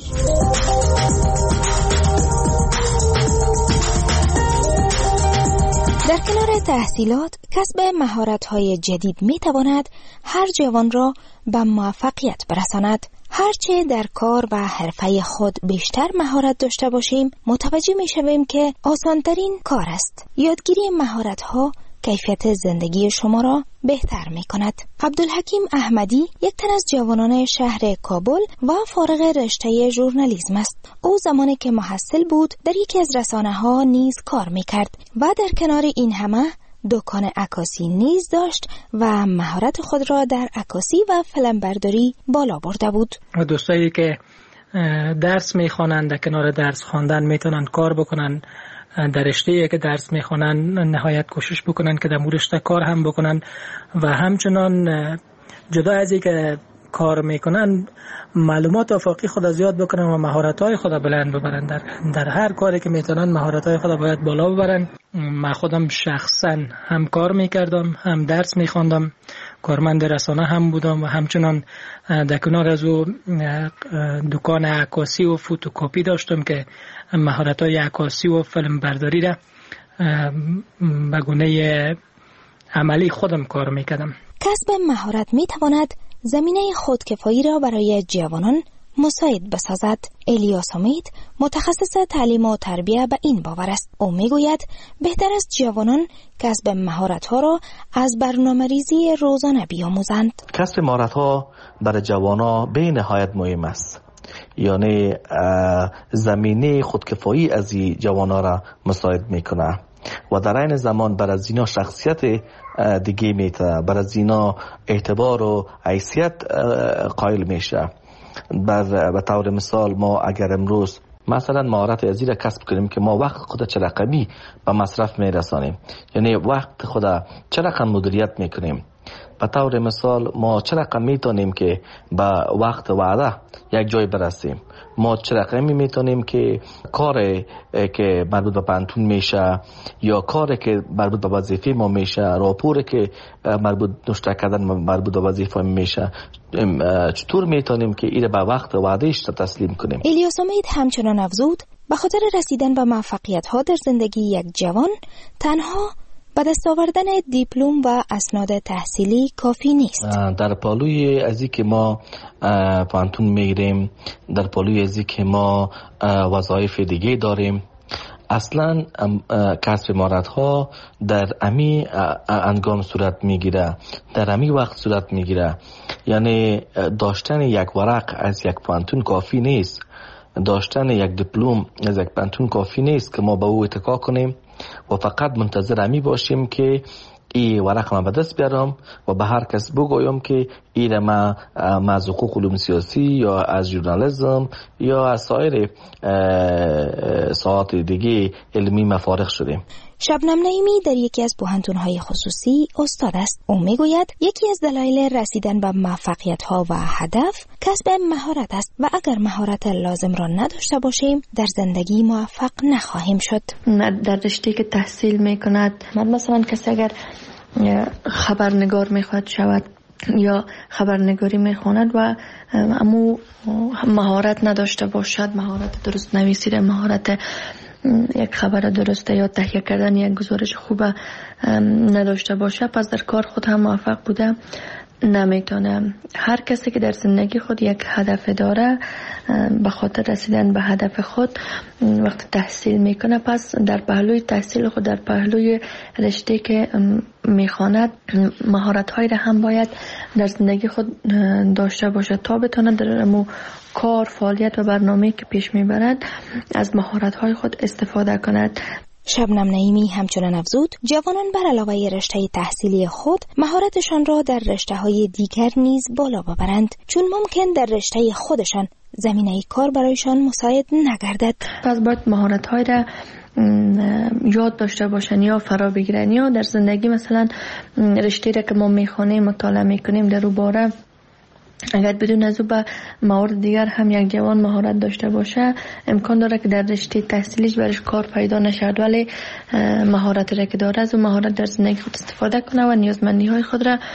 در کنار تحصیلات، کسب مهارت‌های جدید می‌تواند هر جوان را به موفقیت برساند. هرچه در کار و حرفه خود بیشتر مهارت داشته باشیم، متوجه می‌شویم که آسان‌ترین کار است. یادگیری مهارت‌ها کیفیت زندگی شما را بهتر می‌کند. عبدالحکیم احمدی یک تن از جوانان شهر کابل و فارغ رشته ژورنالیسم است. او زمانی که محصل بود در یکی از رسانه‌ها نیز کار می‌کرد و در کنار این همه دکان عکاسی نیز داشت و مهارت خود را در عکاسی و فیلمبرداری بالا برده بود. دوستایی که درس می‌خوانند در کنار درس خواندن میتونن کار بکنن در رشته‌ای که درس میخوانن نهایت کوشش بکنن که در مورد رشته کار هم بکنن و همچنان جدا از اینکه کار میکنن معلومات آفاقی خود زیاد بکنن و مهارت‌های خود بلند ببرن. در هر کاری که میتونن مهارت‌های خود باید بالا ببرن. من خودم شخصا هم کار میکردم، هم درس میخواندم، کارمند رسانه هم بودم و همچنان در کنار از او دکان عکاسی و فوتوکپی داشتم که مهارت‌های عکاسی و فیلم برداری را به گونه عملی خودم کار میکردم. کسب مهارت میتواند زمینه خودکفایی را برای جوانان مساعد بسازد. الیاس امید متخصص تعلیم و تربیت به این باور است. او میگوید بهتر است جوانان کسب مهارت‌ها را از برنامه‌ریزی روزانه بیاموزند. کسب مهارت‌ها برای جوانان به نهایت مهم است. یعنی زمینه خودکفایی از این جوانان را مساعد میکنه و در این زمان برای زینا شخصیت دیگه میته، برای زینا اعتبار و حیثیت قائل میشه. به طور مثال ما اگر امروز مثلا مهارت ازی را کسب کنیم که ما وقت خود چه رقمی به مصرف میرسانیم، یعنی وقت خود چه رقم مدیریت میکنیم. به طور مثال ما چه رقم میتونیم که به وقت وعده یک جای برسیم، ما چه رقمی میتونیم که کاری که مربوط به پانتون میشه یا کاری که مربوط به وظیفه ما میشه، راپوری که مربوط نشته کردن مربوط به وظیفه میشه، چطور میتونیم که این به وقت وعدهش تسلیم کنیم. الیاس امید همچنان افزود به خاطر رسیدن به موفقیت ها در زندگی یک جوان تنها به دست آوردن دیپلم و اسناد تحصیلی کافی نیست. در پالوی ازی که ما پانتون میگیریم، در پالوی ازی که ما وظایف دیگه داریم، اصلا کسب مهارت ها در امی انگام صورت میگیره، در امی وقت صورت میگیره. یعنی داشتن یک ورق از یک پانتون کافی نیست، داشتن یک دیپلم از یک پانتون کافی نیست که ما به او اتکا کنیم و فقط منتظر امی باشیم که این ورق ما به دست بیارم و به هر کس بگویم که این ما از حقوق علوم سیاسی یا از ژورنالیسم یا از سایر ساعات دیگه علمی مفارغ شدیم. شبنم نعیمی در یکی از پوهنتون‌های خصوصی استاد است. او میگوید یکی از دلایل رسیدن به موفقیت‌ها و هدف کسب مهارت است و اگر مهارت لازم را نداشته باشیم در زندگی موفق نخواهیم شد. در رشته‌ای که تحصیل میکند، مثلا کسی اگر خبرنگار میخواد شود یا خبرنگاری میخواند و اما مهارت نداشته باشد، مهارت درست نویسی، مهارت یک خبر درسته یا تهیه کردن یک گزارش خوب نداشته باشه، پس در کار خود هم موفق بوده نمیتونه. هر کسی که در زندگی خود یک هدف داره، به خاطر رسیدن به هدف خود وقت تحصیل میکنه، پس در پهلوی تحصیل خود، در پهلوی رشته که میخواند، مهارت‌هایی را هم باید در زندگی خود داشته باشه تا بتونه در کار، فعالیت و برنامه‌ای که پیش میبرد از مهارت‌های خود استفاده کند. شبنم نعیمی همچنان افزود جوانان بر علاوه رشته تحصیلی خود مهارتشان را در رشته‌های دیگر نیز بالا ببرند، چون ممکن در رشته خودشان زمینه کار برایشان مساعد نگردد. پس باید مهارت‌های را یاد داشته باشن یا فرا بگیرن، یا در زندگی مثلا رشته را که ما میخوانیم مطالعه میکنیم در اون باره اگر بدون از او به موارد دیگر هم یک جوان مهارت داشته باشه، امکان داره که در رشته تحصیلیش برش کار پیدا نشد، ولی مهارت را که داره از اون مهارت در زندگی خود استفاده کنه و نیازمندی های خود را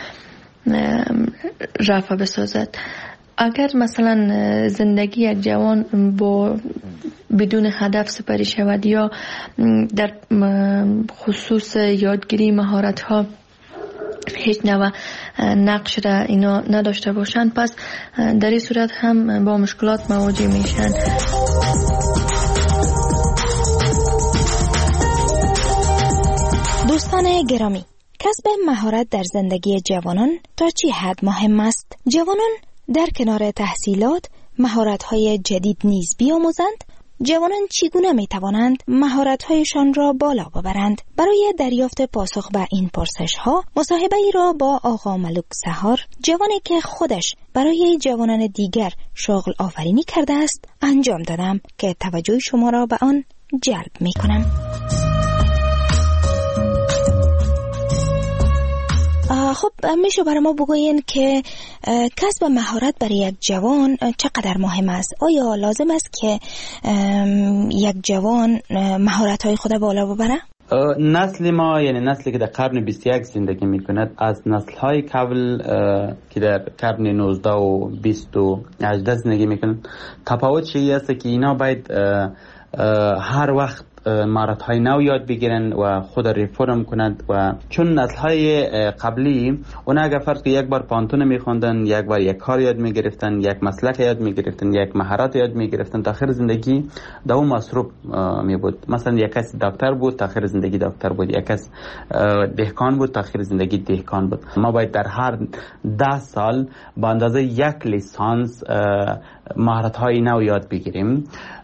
رفع بسازد. اگر مثلا زندگی یک جوان با بدون هدف سپری شود یا در خصوص یادگیری مهارت ها هیچ نوع نقش را اینا نداشته باشند، پس در این صورت هم با مشکلات مواجه میشن. دوستان گرامی، کسب مهارت در زندگی جوانان تا چه حد مهم است؟ جوانان در کنار تحصیلات مهارت‌های جدید نیز بیاموزند. جوانان چگونه می توانند مهارت‌هایشان را بالا ببرند؟ برای دریافت پاسخ به این پرسش‌ها مصاحبه‌ای را با آقا ملک سحار، جوانی که خودش برای جوانان دیگر شغل آفرینی کرده است، انجام دادم که توجه شما را به آن جلب می کنم. خب میشه برای ما بگوین که کسب مهارت برای یک جوان چقدر مهم است؟ آیا لازم است که یک جوان مهارت‌های خود بالا ببره؟ نسل ما، یعنی نسلی که در قرن 21 زندگی میکند، از نسل‌های قبل که در قرن 19 و 20 و 18 زندگی میکنند تفاوت چیزی است که اینا باید هر وقت مهارت‌های نو یاد بگیرن و خود ریفرم کنند. و چون نسل‌های قبلی اونا اگر فرض که یک بار پانتون می‌خوندن، یک بار یک کار یاد می‌گرفتن، یک مسلک یاد می‌گرفتن، یک مهارت یاد می‌گرفتن، تا آخر زندگی در اون مصروف می‌بود. مثلا یک کس دکتر بود، تا آخر زندگی دکتر بود. یک کس دهقان بود، تا آخر زندگی دهقان بود. ما باید در هر 10 سال با اندازه یک لیسانس مهارت‌های نو یاد بگیریم.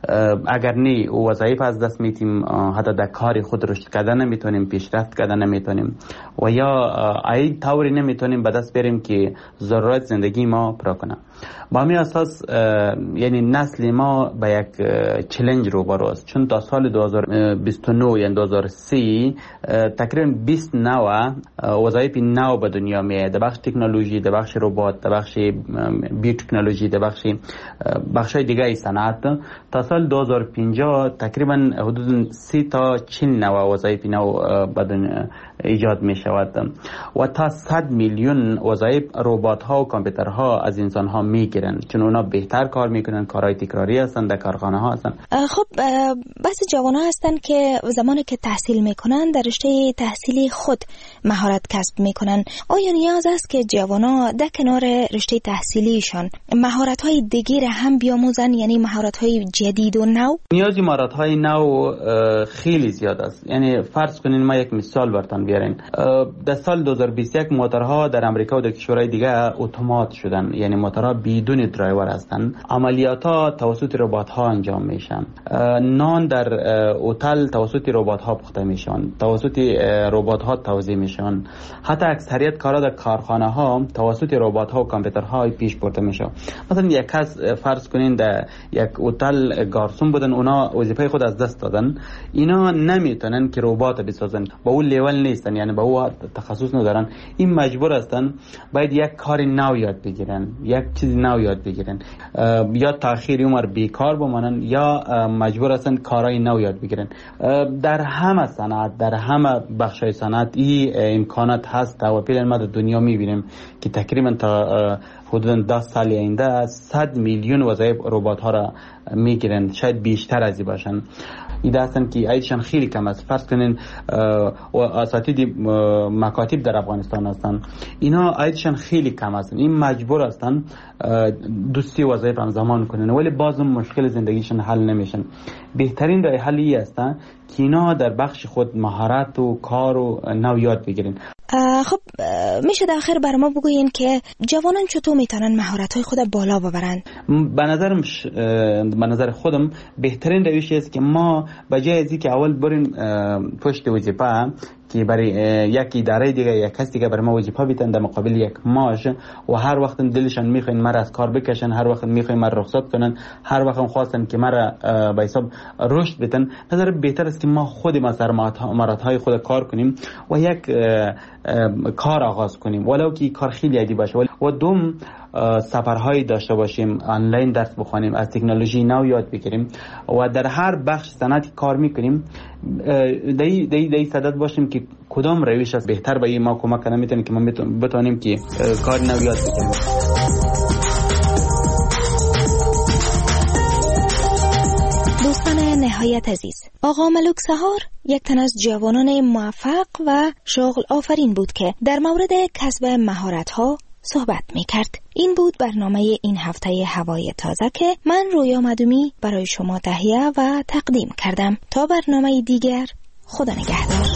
اگر نه وظایف از دست میتیم، حتی در کار خود رشد کردن نمیتونیم، پیشرفت کردن نمیتونیم و یا ای طوری نمیتونیم به دست بریم که ضرورت زندگی ما پورا کنه. با همین اساس یعنی نسل ما به یک چالش روبرو است، چون تا سال 2029 یعنی 2030 تقریبا 20 نوع وظایف نو به دنیا میاد، در بخش تکنولوژی، در بخش ربات، در بخش بیوتکنولوژی، در بخش‌های دیگه ای صنعت. تا سال 2050 تقریبا حدود 30 تا 40 نوع وظایف نو به دنیا ایجاد می شود و تا 100 میلیون وظایف ربات‌ها و کامپیوترها از انسان‌ها میگیرن، چون اونا بهتر کار میکنن، کارهای تکراری هستن، در کارخانه ها هستن. خب بس جوان ها هستن که زمانی که تحصیل میکنن در رشته تحصیلی خود مهارت کسب میکنن. آیا نیاز است که جوان ها در کنار رشته تحصیلیشان مهارت های دیگر هم بیاموزن، یعنی مهارت های جدید و نو؟ نیازی مهارت های نو خیلی زیاد است. یعنی فرض کنین ما یک مثال براتون بیارین. در سال 2021 موتورها در امریکا و در کشورهای دیگه اتومات شدن، یعنی موتورها بدون درایور هستن. عملیات‌ها توسط ربات‌ها انجام میشن. نان در هتل توسط ربات‌ها پخته میشن، توسط ربات‌ها توزیع میشن. حتی اکثریت کارا در کارخانه‌ها توسط ربات‌ها و کامپیوترها پیش برده میشه. مثلا یک کس فرض کنین در یک هتل گارسون بودن، اونا وظیفه خود از دست دادن. اینا نمیتونن که ربات بسازن، با اون لیول نیستن، یعنی با اون تخصص ندارن. این مجبور هستن باید یک کار نو یاد بگیرن، یک چیز نو یاد بگیرن، یا تأخیر عمر بیکار بمانن یا مجبور هستن کارهای نو یاد بگیرن. در همه صنعت، در همه بخشای صنعت این امکانات هست و پیل ما در دنیا میبینیم که تقریبا تا حدود 10 سال آینده 100 میلیون وظایف ربات ها را میگیرن، شاید بیشتر از این باشن. ایده هستن که عیدشان خیلی کم است. فرض کنین اساتید مکاتب در افغانستان هستن، اینا عیدشان خیلی کم هستن. این مجبور هستن 2-3 وظایف همزمان کنن، ولی باز مشکل زندگیشون حل نمیشن. بهترین راه حلی است که اینا در بخش خود مهارت و کار و نو یاد بگیرن. خب میشه در آخر برای ما بگوین که جوانان چطور میتونن مهارت‌های خود بالا ببرن؟ به نظر خودم بهترین روشی است که ما بجای از اینکه اول بریم پشت وظیفه که برای یک اداره دیگه یک کس دیگه برای ما وظیفه بیتن در مقابل یک معاش و هر وقت دلشان میخواین مرا از کار بکشن، هر وقت میخواین مرا رخصت کنن، هر وقت خواستن که مرا به حساب رشد بدن، نظر بهتر است که ما خود مهارت‌های خود کار کنیم و یک کار آغاز کنیم، ولو که کار خیلی عادی باشه. و دوم سفرهایی داشته باشیم، آنلاین درس بخونیم، از تکنولوژی نو یاد بگیریم و در هر بخش صنعتی کار میکنیم دایی صدد باشیم که کدام روش است بهتر به ما کمک کنه میتونه که ما بتونیم که کار نو یاد بگیریم. دوستان نهایت عزیز، آقا ملک سهار یک تن از جوانان موفق و شغل آفرین بود که در مورد کسب مهارت‌ها صحبت می‌کرد. این بود برنامه این هفته هوای تازه که من رویا مدومی برای شما تهیه و تقدیم کردم. تا برنامه دیگر، خدا نگهدار.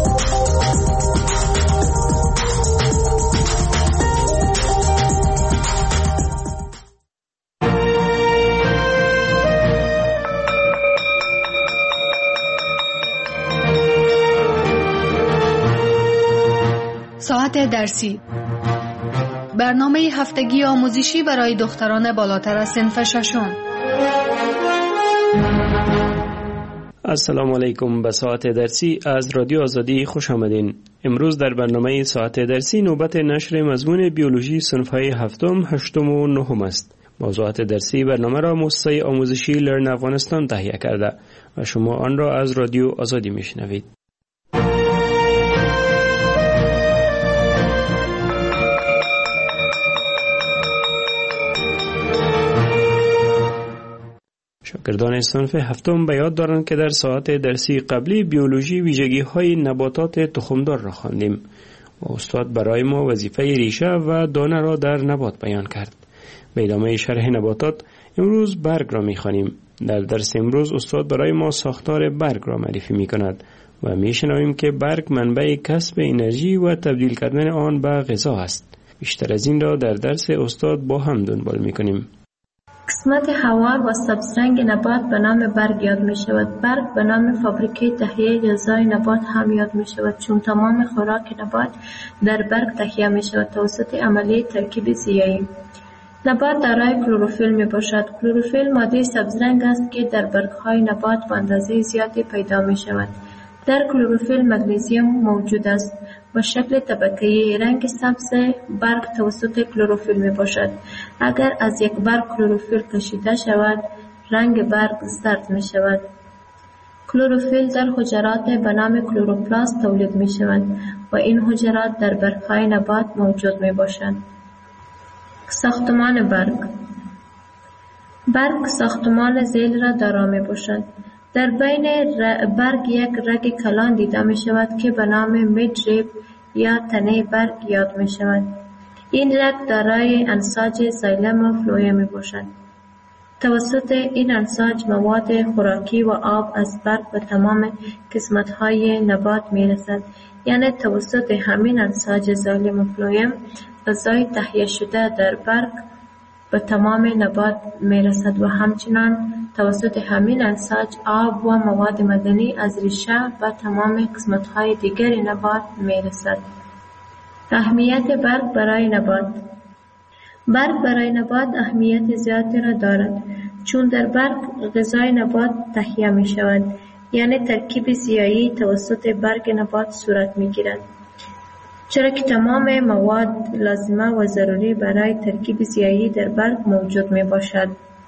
ساعت درسی، برنامه هفتگی آموزشی برای دختران بالاتر از صنف ششم. السلام علیکم. به ساعت درسی از رادیو آزادی خوش آمدین. امروز در برنامه ساعت درسی نوبت نشر مضمون بیولوژی صنف‌های هفتم، هشتم و نهم است. موضوعات درسی برنامه را مؤسسه آموزشی لرن افغانستان تهیه کرده و شما آن را از رادیو آزادی میشنوید. شاگردان صنف هفتم به یاد دارند که در ساعت درسی قبلی بیولوژی ویژگی‌های نباتات تخمدار را خواندیم و استاد برای ما وظیفه ریشه و دانه را در نبات بیان کرد. به ادامه شرح نباتات امروز برگ را می‌خوانیم. در درس امروز استاد برای ما ساختار برگ را معرفی می‌کند و می‌شنویم که برگ منبع کسب انرژی و تبدیل کردن آن به غذا است. بیشتر از این را در درس استاد با هم دنبال می‌کنیم. قسمت هوا و سبزرنگ نبات به نام برگ یاد می شود. برگ به نام فابریکه تهیه غذای نبات هم یاد می شود، چون تمام خوراک نبات در برگ تهیه می شود توسط عملیه ترکیب ضیایی. نبات دارای کلروفیل می باشد. کلروفیل ماده سبزرنگ است که در برگ‌های نبات به اندازه زیادی پیدا می شود. در کلروفیل مگنیزیم موجود است و شکل طبقه‌ای رنگ سبز برگ توسط کلروفیل می باشد. اگر از یک برگ کلروفیل کشیده شود، رنگ برگ زرد می شود. کلروفیل در حجرات به نام کلوروپلاست تولید می شود و این حجرات در برگ‌های نبات موجود می باشند. ساختمان برگ ساختمان ذیل را دارا می باشد. در بین برگ یک رگ کلان دیده می شود که به نام میدریب یا تنه برگ یاد می شود. این رگ دارای انساج زایلم و فلویم می باشد. توسط این انساج مواد خوراکی و آب از برگ به تمام قسمت‌های نبات می رسد. یعنی توسط همین انساج زایلم و فلویم غذای تهیه شده در برگ به تمام نبات می رسد و همچنان توسط همین انساج آب و مواد معدنی از ریشه و تمام قسمت‌های دیگر نبات می رسد. اهمیت برگ برای نبات. برگ برای نبات اهمیت زیادی را دارد، چون در برگ غذای نبات تهیه می شود، یعنی ترکیب ضیایی توسط برگ نبات صورت می گیرد. چرا که تمام مواد لازمه و ضروری برای ترکیب ضیایی در برگ موجود می باشد.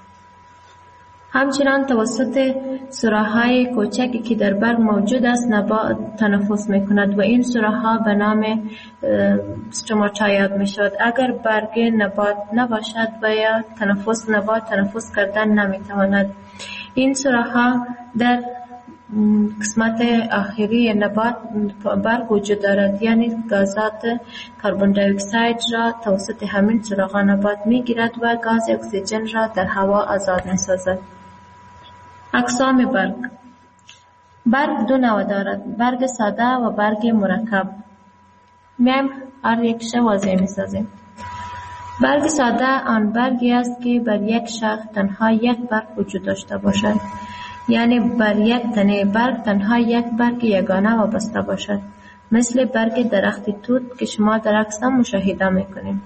همچنان توسط سوراخ‌های کوچکی که در برگ موجود است نبات تنفس می کند و این سوراخ‌ها به نام استوماتا یاد می شود. اگر برگ نبات نباشد و یا نبات تنفس کردن نمی تواند. این سوراخ‌ها در قسمت آخری نبات برگ وجود دارد، یعنی گازات کربن دی اکساید را توسط همین سوراخ‌ها نبات می گیرد و گاز اکسیژن را در هوا آزاد می سازد. اقسام برگ دو نوع دارد: برگ ساده و برگ مرکب. میایم هر یکش واضح می سازیم. برگ ساده آن برگی است که بر یک شاخ تنها یک برگ وجود داشته باشد، یعنی بر یک تنه برگ تنها یک برگ یگانه وابسته باشد، مثل برگ درخت توت که شما در عکس مشاهده میکنید.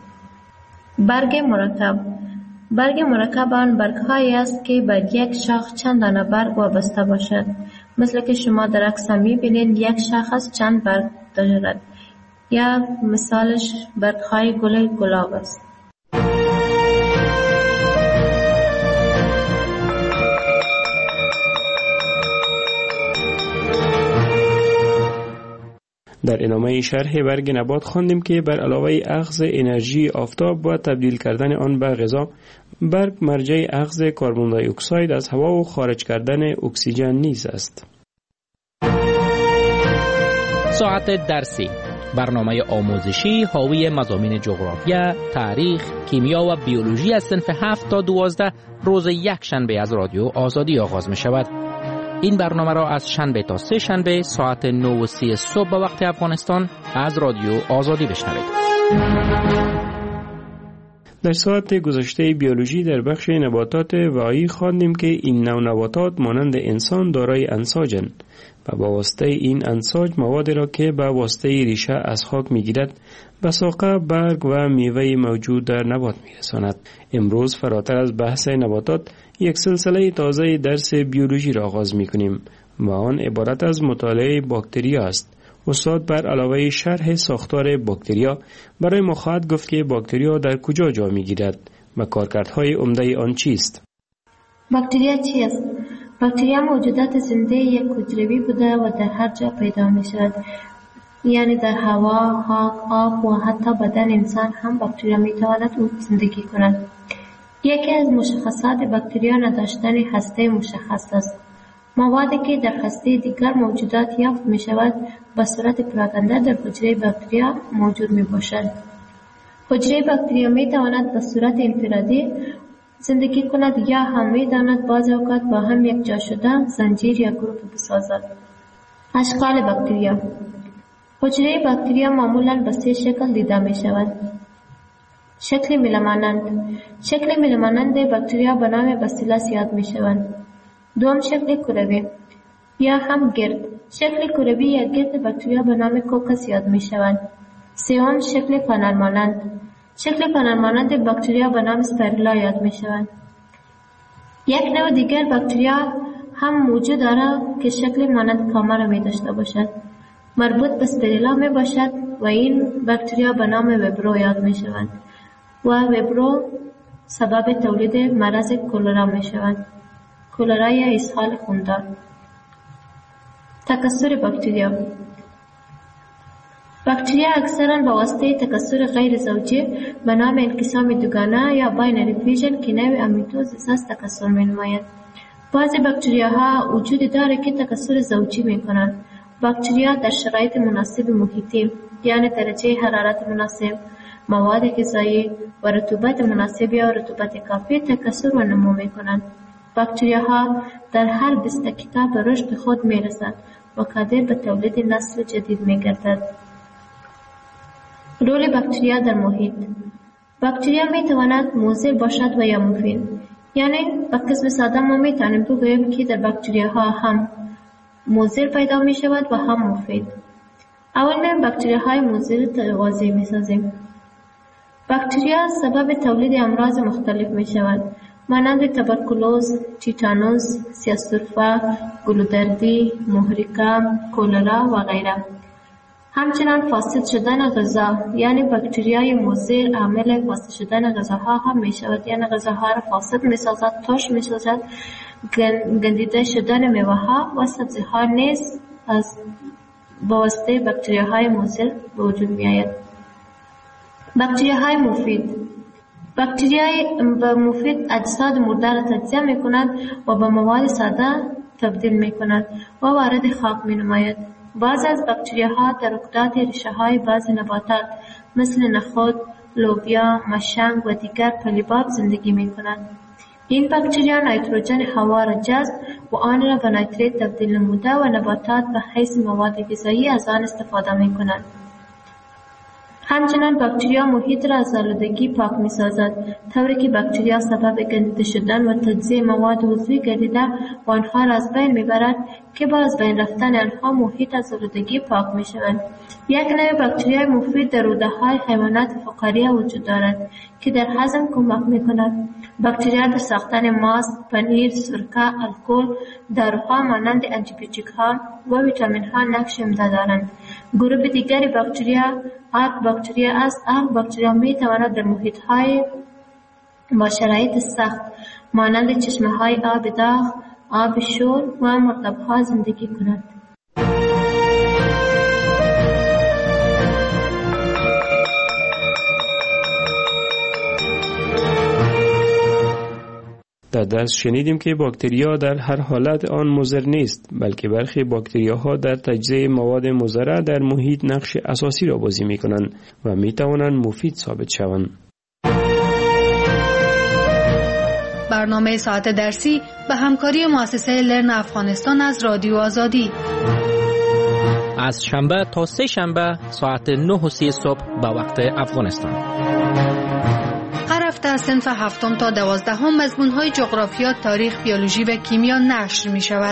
برگ مرکب آن برگ‌هایی است که بر یک شاخ چند دانه برگ وابسته باشد، مثل که شما در عکس می‌بینید یک شاخص چند برگ دارد، یا مثالش برگ‌های گل گلاب است. در ادامه شرح برگ نبات خواندیم که بر علاوه اخذ انرژی آفتاب و تبدیل کردن آن به غذا، برگ مرجع اخذ کربن دی اکساید از هوا و خارج کردن اکسیژن نیز است. ساعت درسی، برنامه آموزشی حاوی مضامین جغرافیا، تاریخ، کیمیا و بیولوژی از صنف 7 تا 12 روز یک شنبه از رادیو آزادی آغاز می شود. این برنامه را از شنبه تا سه شنبه ساعت 9:30 صبح به وقت افغانستان از رادیو آزادی بشنوید. در ساعت گذشته بیولوژی در بخش نباتات واعی خواندیم که این نوع نباتات مانند انسان دارای انساجند و با واسطه این انساج مواد را که با واسطه ریشه از خاک میگیرد به ساقه برگ و میوه موجود در نبات میرساند. امروز فراتر از بحث نباتات یک سلسله تازه درس بیولوژی را آغاز میکنیم و آن عبارت از مطالعه باکتریا است. استاد بر علاوه شرح ساختار باکتریا برای ما خواهد گفت که باکتریا در کجا جا می‌گیرد و کارکردهای عمده آن چیست. باکتریا چی است؟ باکتریا موجودات زنده یک حجروی بوده و در هر جا پیدا می‌شود. یعنی در هوا، خاک، آب و حتی بدن انسان هم باکتریا می‌تواند زندگی کند. یکی از مشخصات باکتریا نداشتن هسته مشخص است. موادی که در هسته دیگر موجودات یافت می شود به صورت پراکنده در حجره باکتریا موجود می باشد. حجره باکتریا می تواند به صورت انفرادی زندگی کند یا هم می تواند بعضی اوقات با هم یک جا شده زنجیر یا گروه بسازد. اشکال باکتریا. حجره باکتریا معمولا به 3 شکل دیده می شود. شکل میله‌مانند. شکل میله‌مانند باکتریا به نام باسیلس یاد می شوند. دوم شکل کروی یا هم گرد. شکل کروی یا گرد باکتریا به نام کوکس یاد می شوند. سوم شکل پنل مانند. شکل پنل مانند باکتریا به نام اسپیرولا یاد می شوند. یک نوع دیگر باکتریا هم موجود دارد که شکل مانند کامه می داشته باشد. مربوط به اسپیرولا می باشد و این باکتریا به نام ویبرو یاد می شوند و ویبرو سبب تولید مرض کولرا می شوند. کولرا یا اسهال خوندار. تکثر باکتریا. باکتریا اکثرا با واسطه تکثر غیر زوجی به نام انقسام دوگانه یا باینری فیژن که نوع امیتوزیس است تکثر می نماید. بعضی باکتریاها وجود دارد که تکثر زوجی می کنند. باکتریا در شرایط مناسب محیطی یعنی درجه حرارت مناسب، مواد غذایی و رطوبت مناسب یا رطوبت کافی تکثر و نمو می کنند. باکتریاها در هر 20 دقیقه به رشد خود می رسند و قادر به تولید نسل جدید می گردد. رول باکتریا در محیط. باکتریا می تواند مضر باشد و یا مفید. یعنی به قسم ساده ما می توانیم بگوییم که در باکتریاها هم مضر پیدا می شود و هم مفید. اول می باکتریاهای مضر واضح می سازیم. باکتریا سبب تولید امراض مختلف می شود مانند تبرکلوز، تیتانوس، سیاه‌سرفه، گلودردی، محرقه، کولرا و غیره. همچنان فاسد شدن غذا یعنی باکتریای مضر عامل فاسد شدن غذاها هم می شود، یعنی غذاها را فاسد می سازد، ترش می سازد. گندیده شدن میوه ها و سبزی ها نیز از واسطه باکتریاهای مضر به وجود می آید. باکتریاهای مفید. باکتریای مفید اجساد مرده را تجزیه می کند و به مواد ساده تبدیل می کند و وارد خاک می نماید. بعض از باکتریاها در رکدات ریشه های بعض نباتات مثل نخود، لوبیا، مشنگ و دیگر پلیباب زندگی می کنند. این باکتریا نیتروژن هوا را جذب و آن را به نیتریت تبدیل نموده و نباتات به حیث مواد غذایی از آن استفاده می کنند. همچنان باکتریا محیط را از آلودگی پاک می سازد، طوری که باکتریا سبب گندیده شدن و تجزیه مواد عضوی گردیده و آنها را از بین می برد که با از بین رفتن آنها محیط از آلودگی پاک می شوند. یک نوع باکتریای مفید در روده های حیوانات فقاریه وجود دارد که در هضم کمک می کند. باکتریا در ساختن ماست، پنیر، سرکه، الکل، داروها مانند آنتیبیوتیک ها و ویتامین ها نقش عمده دارند. گروه دیگری باکتریا آرک باکتریا است. آرک باکتریا می تواند در محیط های با شرایط سخت مانند چشمه های آب داغ، آب شور و مرطب ها زندگی کند. در درس شنیدیم که باکتریا در هر حالت آن مضر نیست، بلکه برخی باکتریاها در تجزیه مواد مضره در محیط نقش اساسی را بازی می کنند و می توانند مفید ثابت شوند. برنامه ساعت درسی به همکاری مؤسسه لرن افغانستان از رادیو آزادی از شنبه تا سه شنبه ساعت 9:30 صبح به وقت افغانستان. هر هفته از صنف 7 تا 12 مضمون‌های جغرافیا، تاریخ، بیولوژی و کیمیا نشر می‌شود.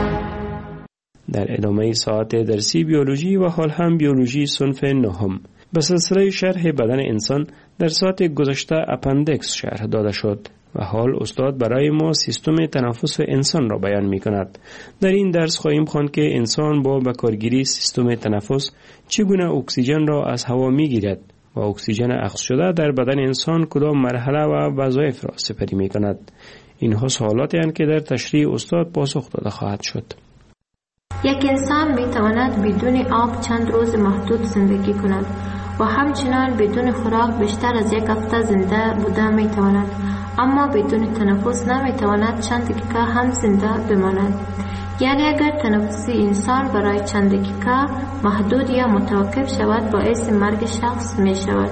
در ادامه ساعت درسی بیولوژی و حال هم بیولوژی صنف 9 به سلسله شرح بدن انسان در ساعت گذشته اپندکس شرح داده شد و حال استاد برای ما سیستم تنفس انسان را بیان می کند. در این درس خواهیم خواند که انسان با بکارگیری سیستم تنفس چگونه اکسیژن را از هوا می گیرد و اکسیژن اخذ شده در بدن انسان کدام مرحله و وظایف را سپری می کند. اینها سوالاتی هستند که در تشریح استاد پاسخ داده خواهد شد. یک انسان می تواند بدون آب چند روز محدود زندگی کند و همچنان بدون خوراک بیشتر از یک هفته زنده بودن می تواند، اما بدون تنفس نمی تواند چند دقیقه هم زنده بماند. یعنی اگر تنفس انسان برای چند دقیقه محدود یا متوقف شود باعث مرگ شخص می شود.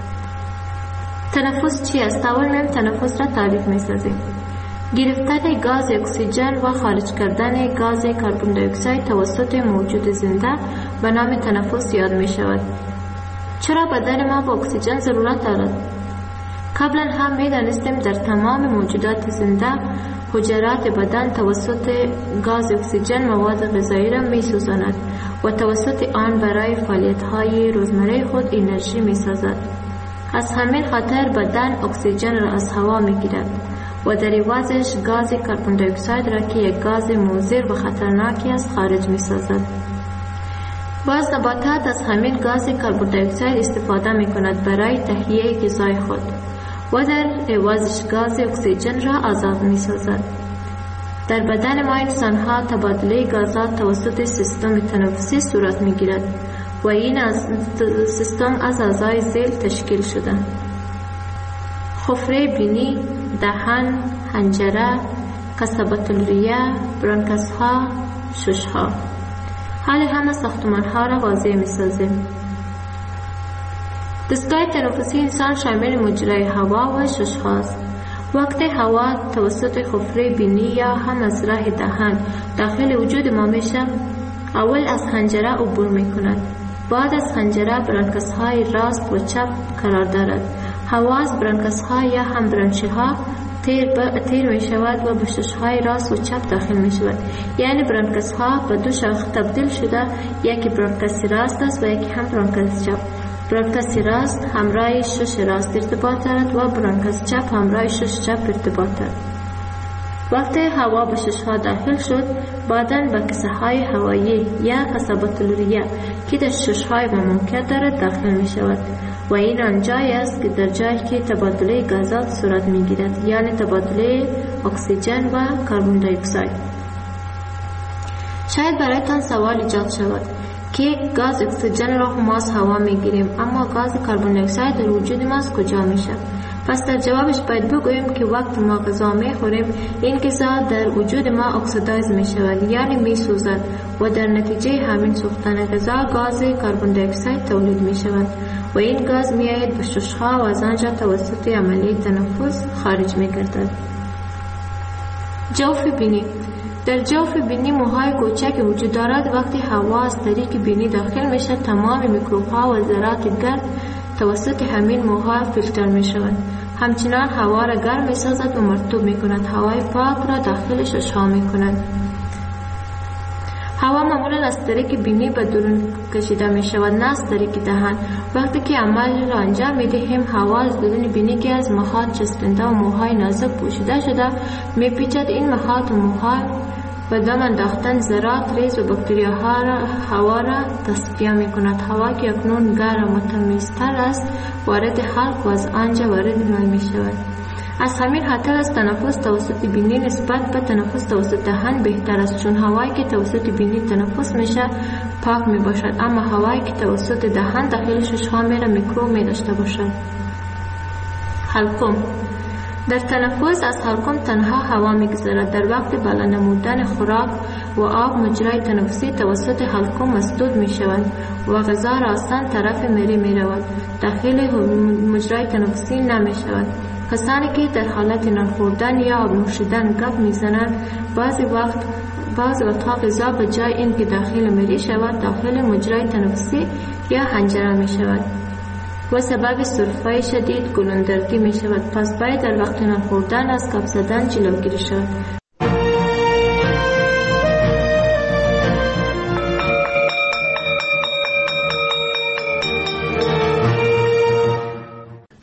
تنفس چی است؟ اول میم تنفس را تعریف می سازیم. گرفتن گاز اکسیژن و خارج کردن گاز کربن دی اکساید توسط موجود زنده به نام تنفس یاد می شود. چرا بدن ما به اکسیژن ضرورت دارد؟ قبلا هم می دانستیم در تمام موجودات زنده حجرات بدن توسط گاز اکسیژن مواد غذایی را می سوزاند و توسط آن برای فعالیت های روزمره خود انرژی می سازد. از همین خاطر بدن اکسیژن را از هوا می گیرد و در عوضش گاز کربن دی اکساید را که یک گاز مضر و خطرناکی است خارج می سازد. باز نباتات از همین گاز کربن دی اکساید استفاده می کند برای تهیه غذای خود و در عوضش گاز اکسیژن را آزاد می سازد. در بدن ما انسان ها تبادله گازات توسط سیستم تنفسی صورت می گیرد و این سیستم از اعضای ذیل تشکیل شده: خفره بینی، دهان، حنجره، قصبة الریه، برانکاس ها، شش ها. حال همه ساختمان ها را واضح می سازیم. دستگاه تنفسی انسان شامل مجرای هوا و شش هاست. وقتی هوا توسط خفره بینی یا هم از راه دهان داخل وجود ما میشه، اول از حنجره عبور می کند. بعد از حنجره برانکاس های راست و چپ قرار دارد. هوا از برانکاس ها یا هم برانچه ها تیر می شود و به شش های راست و چپ داخل می شود. یعنی برانکاس ها به دو شاخه تبدیل شده، یکی برانکاس راست است و یکی هم برانکاس چپ. برانکاس راست همراه شش راست ارتباط دارد و برانکاس چپ همراه شش چپ ارتباط دارد. وقتی هوا به شش ها داخل شد، بعداً به کسه های هوایی یا قصبة الریه که در شش های ممکن دارد داخل می شود و این آنجایی است که در جایی که تبادله گازات صورت می گیرد، یعنی تبادله اکسیژن و کربن دی اکساید. شاید برایتان سوال ایجاد شود که گاز اکسیژن را ما از هوا می گیریم، اما گاز کربن دی اکساید در وجود ما از کجا می شود؟ پس در جوابش باید بگوییم که وقت ما غذا می خوریم، این غذا در وجود ما اکسیدایز می شود، یعنی می سوزد و در نتیجه همین سوختن غذا گاز کربن دی اکساید تولید می شود و این گاز می آید به شش ها و از آنجا توسط عملیه تنفس خارج می گردد. جوف بینی. در جوف بینی موهای کوچک وجود دارد. وقتی هوا از طریق بینی داخل می شود، تمام میکروب ها و ذرات گرد توسط همین موها فیلتر می شود. همچنان هوا را گرم می سازد و مرطوب می کند. هوای پاک را داخل شش ها می کند. هوا معمولا از طریق بینی به درون کشیده می شود، نه از طریق دهان. وقتی که عمل را انجام می دهیم، هوا از بدون بینی که از مخاط چسبنده و موهای نازک پوشیده شده می پیچد. این مخاط و موها و دم انداختن ذرات ریز و باکتریاها را هوا را تصفیه می کند. هوا که اکنون گرم و تمیزتر است وارد حلق و از آنجا وارد مای می شود. از همین خاطر از تنفس توسط بینی نسبت به تنفس توسط دهان بهتر است، چون هوایی که توسط بینی تنفس میشه پاک می باشد، اما هوایی که توسط دهان داخل شش ها میره میکروب می داشته باشد. حلقوم. در تنفس از حلقوم تنها هوا میگذرد. در وقت بالا نمودن خوراک و آب مجرای تنفسی توسط حلقوم مسدود می شود و غذا را آسان طرف میری می رود، داخل مجرای تنفسی نمی شود. کسانی که در حالت نان خوردن یا آب نوشیدن گپ میزنند، بعضی وقتها غذا به جای این که داخل میری شود داخل مجرای تنفسی یا حنجره می شود و سبب سرفه شدید گلوندردی می شود. پس باید در وقت نان خوردن از گپ زدن جلوگیری شود.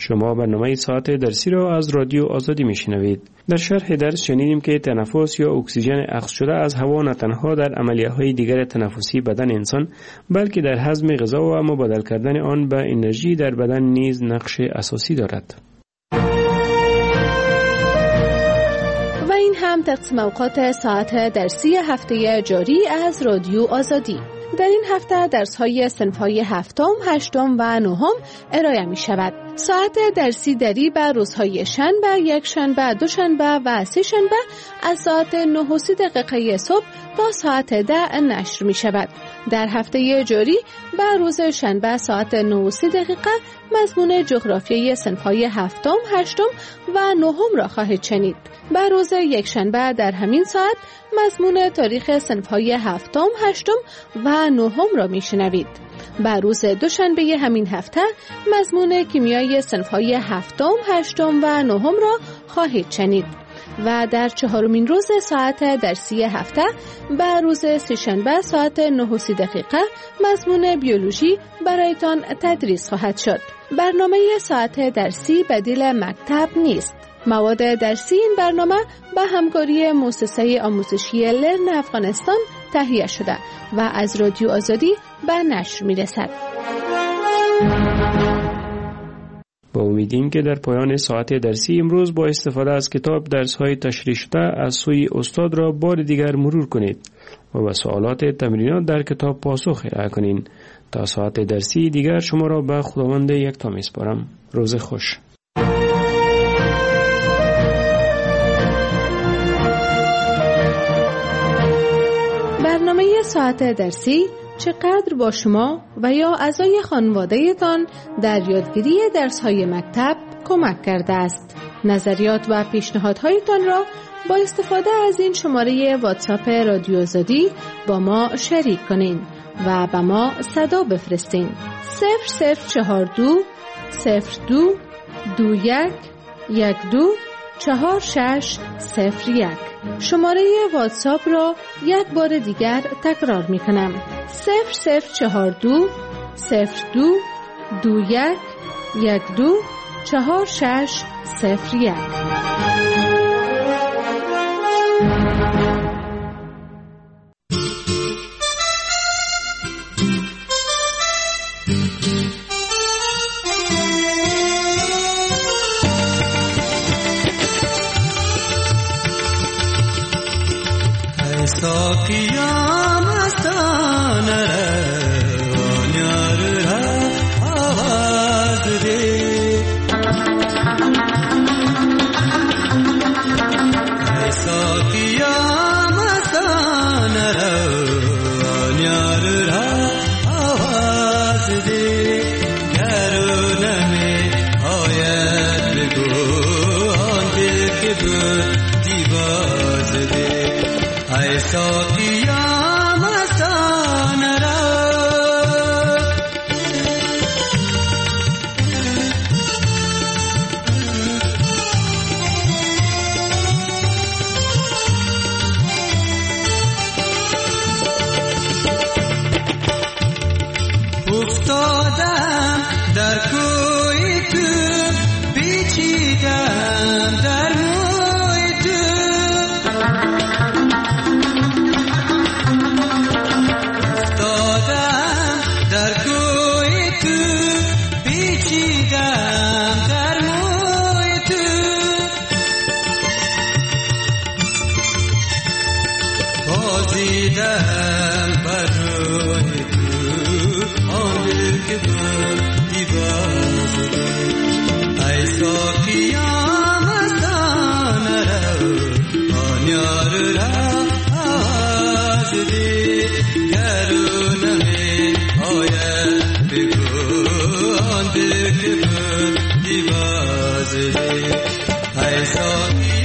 شما برنامه ساعت درسی را از رادیو آزادی میشنوید. در شرح درس شنیدیم که تنفس یا اکسیژن اخذ شده از هوا نه تنها در عملیه‌های دیگر تنفسی بدن انسان بلکه در هضم غذا و مبادله کردن آن به انرژی در بدن نیز نقش اساسی دارد. و این هم تقسیم اوقات ساعت درسی هفته جاری از رادیو آزادی. در این هفته درس‌های صنف‌های هفتم، هشتم و نهم ارائه می‌شود. ساعت درسی دری بر روزهای شنبه، یکشنبه، دوشنبه و سه‌شنبه از ساعت 9:30 صبح تا ساعت 10 نشر می‌شود. در هفته جاری بر روز شنبه ساعت 9:30 مضمون جغرافیای صنف‌های هفتم، هشتم و نهم را خواهید شنید. بر روز یکشنبه در همین ساعت مضمون تاریخ صنف‌های هفتم، هشتم و نهم را میشنوید. بر روز دوشنبه همین هفته مضمون کیمیای صنف‌های هفتم، هشتم و نهم را خواهید شنید. و در چهارمین روز ساعت درسی هفته بر روز سه‌شنبه ساعت 9:30 مضمون بیولوژی برایتان تدریس خواهد شد. برنامه ساعت درسی بدیل مکتب نیست. مواد درسی این برنامه به همکاری مؤسسه آموزشی لرن افغانستان تهیه شده و از رادیو آزادی به نشر می‌رسد. با امیدیم که در پایان ساعت درسی امروز با استفاده از کتاب درس‌های تشریح شده از سوی استاد را بار دیگر مرور کنید و به سوالات تمرینات در کتاب پاسخ ارائه کنید. تا ساعت درسی دیگر شما را به خداوند یکتا می‌سپارم. روز خوش. برنامه ساعت درسی چقدر با شما و یا اعضای خانواده‌تان در یادگیری درس‌های مکتب کمک کرده است. نظریات و پیشنهادهایتان را با استفاده از این شماره واتساپ رادیو آزادی با ما شریک کنین و به ما صدا بفرستین. 0042 02 21 12 4601. شماره واتساپ را یک بار دیگر تکرار می کنم. 0042 02 21 12 4601. ساقیام استانه آنیار را آواز ده ساقیام استانه را آنیار را آواز ده گرونمی آید بگو آن دل که بودی باز ده ای ساقیام استانه را افتادم در کوی تو پیچیدم در موی تو در کوی تو پیچیدم در موی تو بازیدم بر روی تو آن دل که بودی باز ای ساقیام استانه را آن یار را آواز ده گرونمی آید بگو آن دل که بودی باز ده ای ساقیام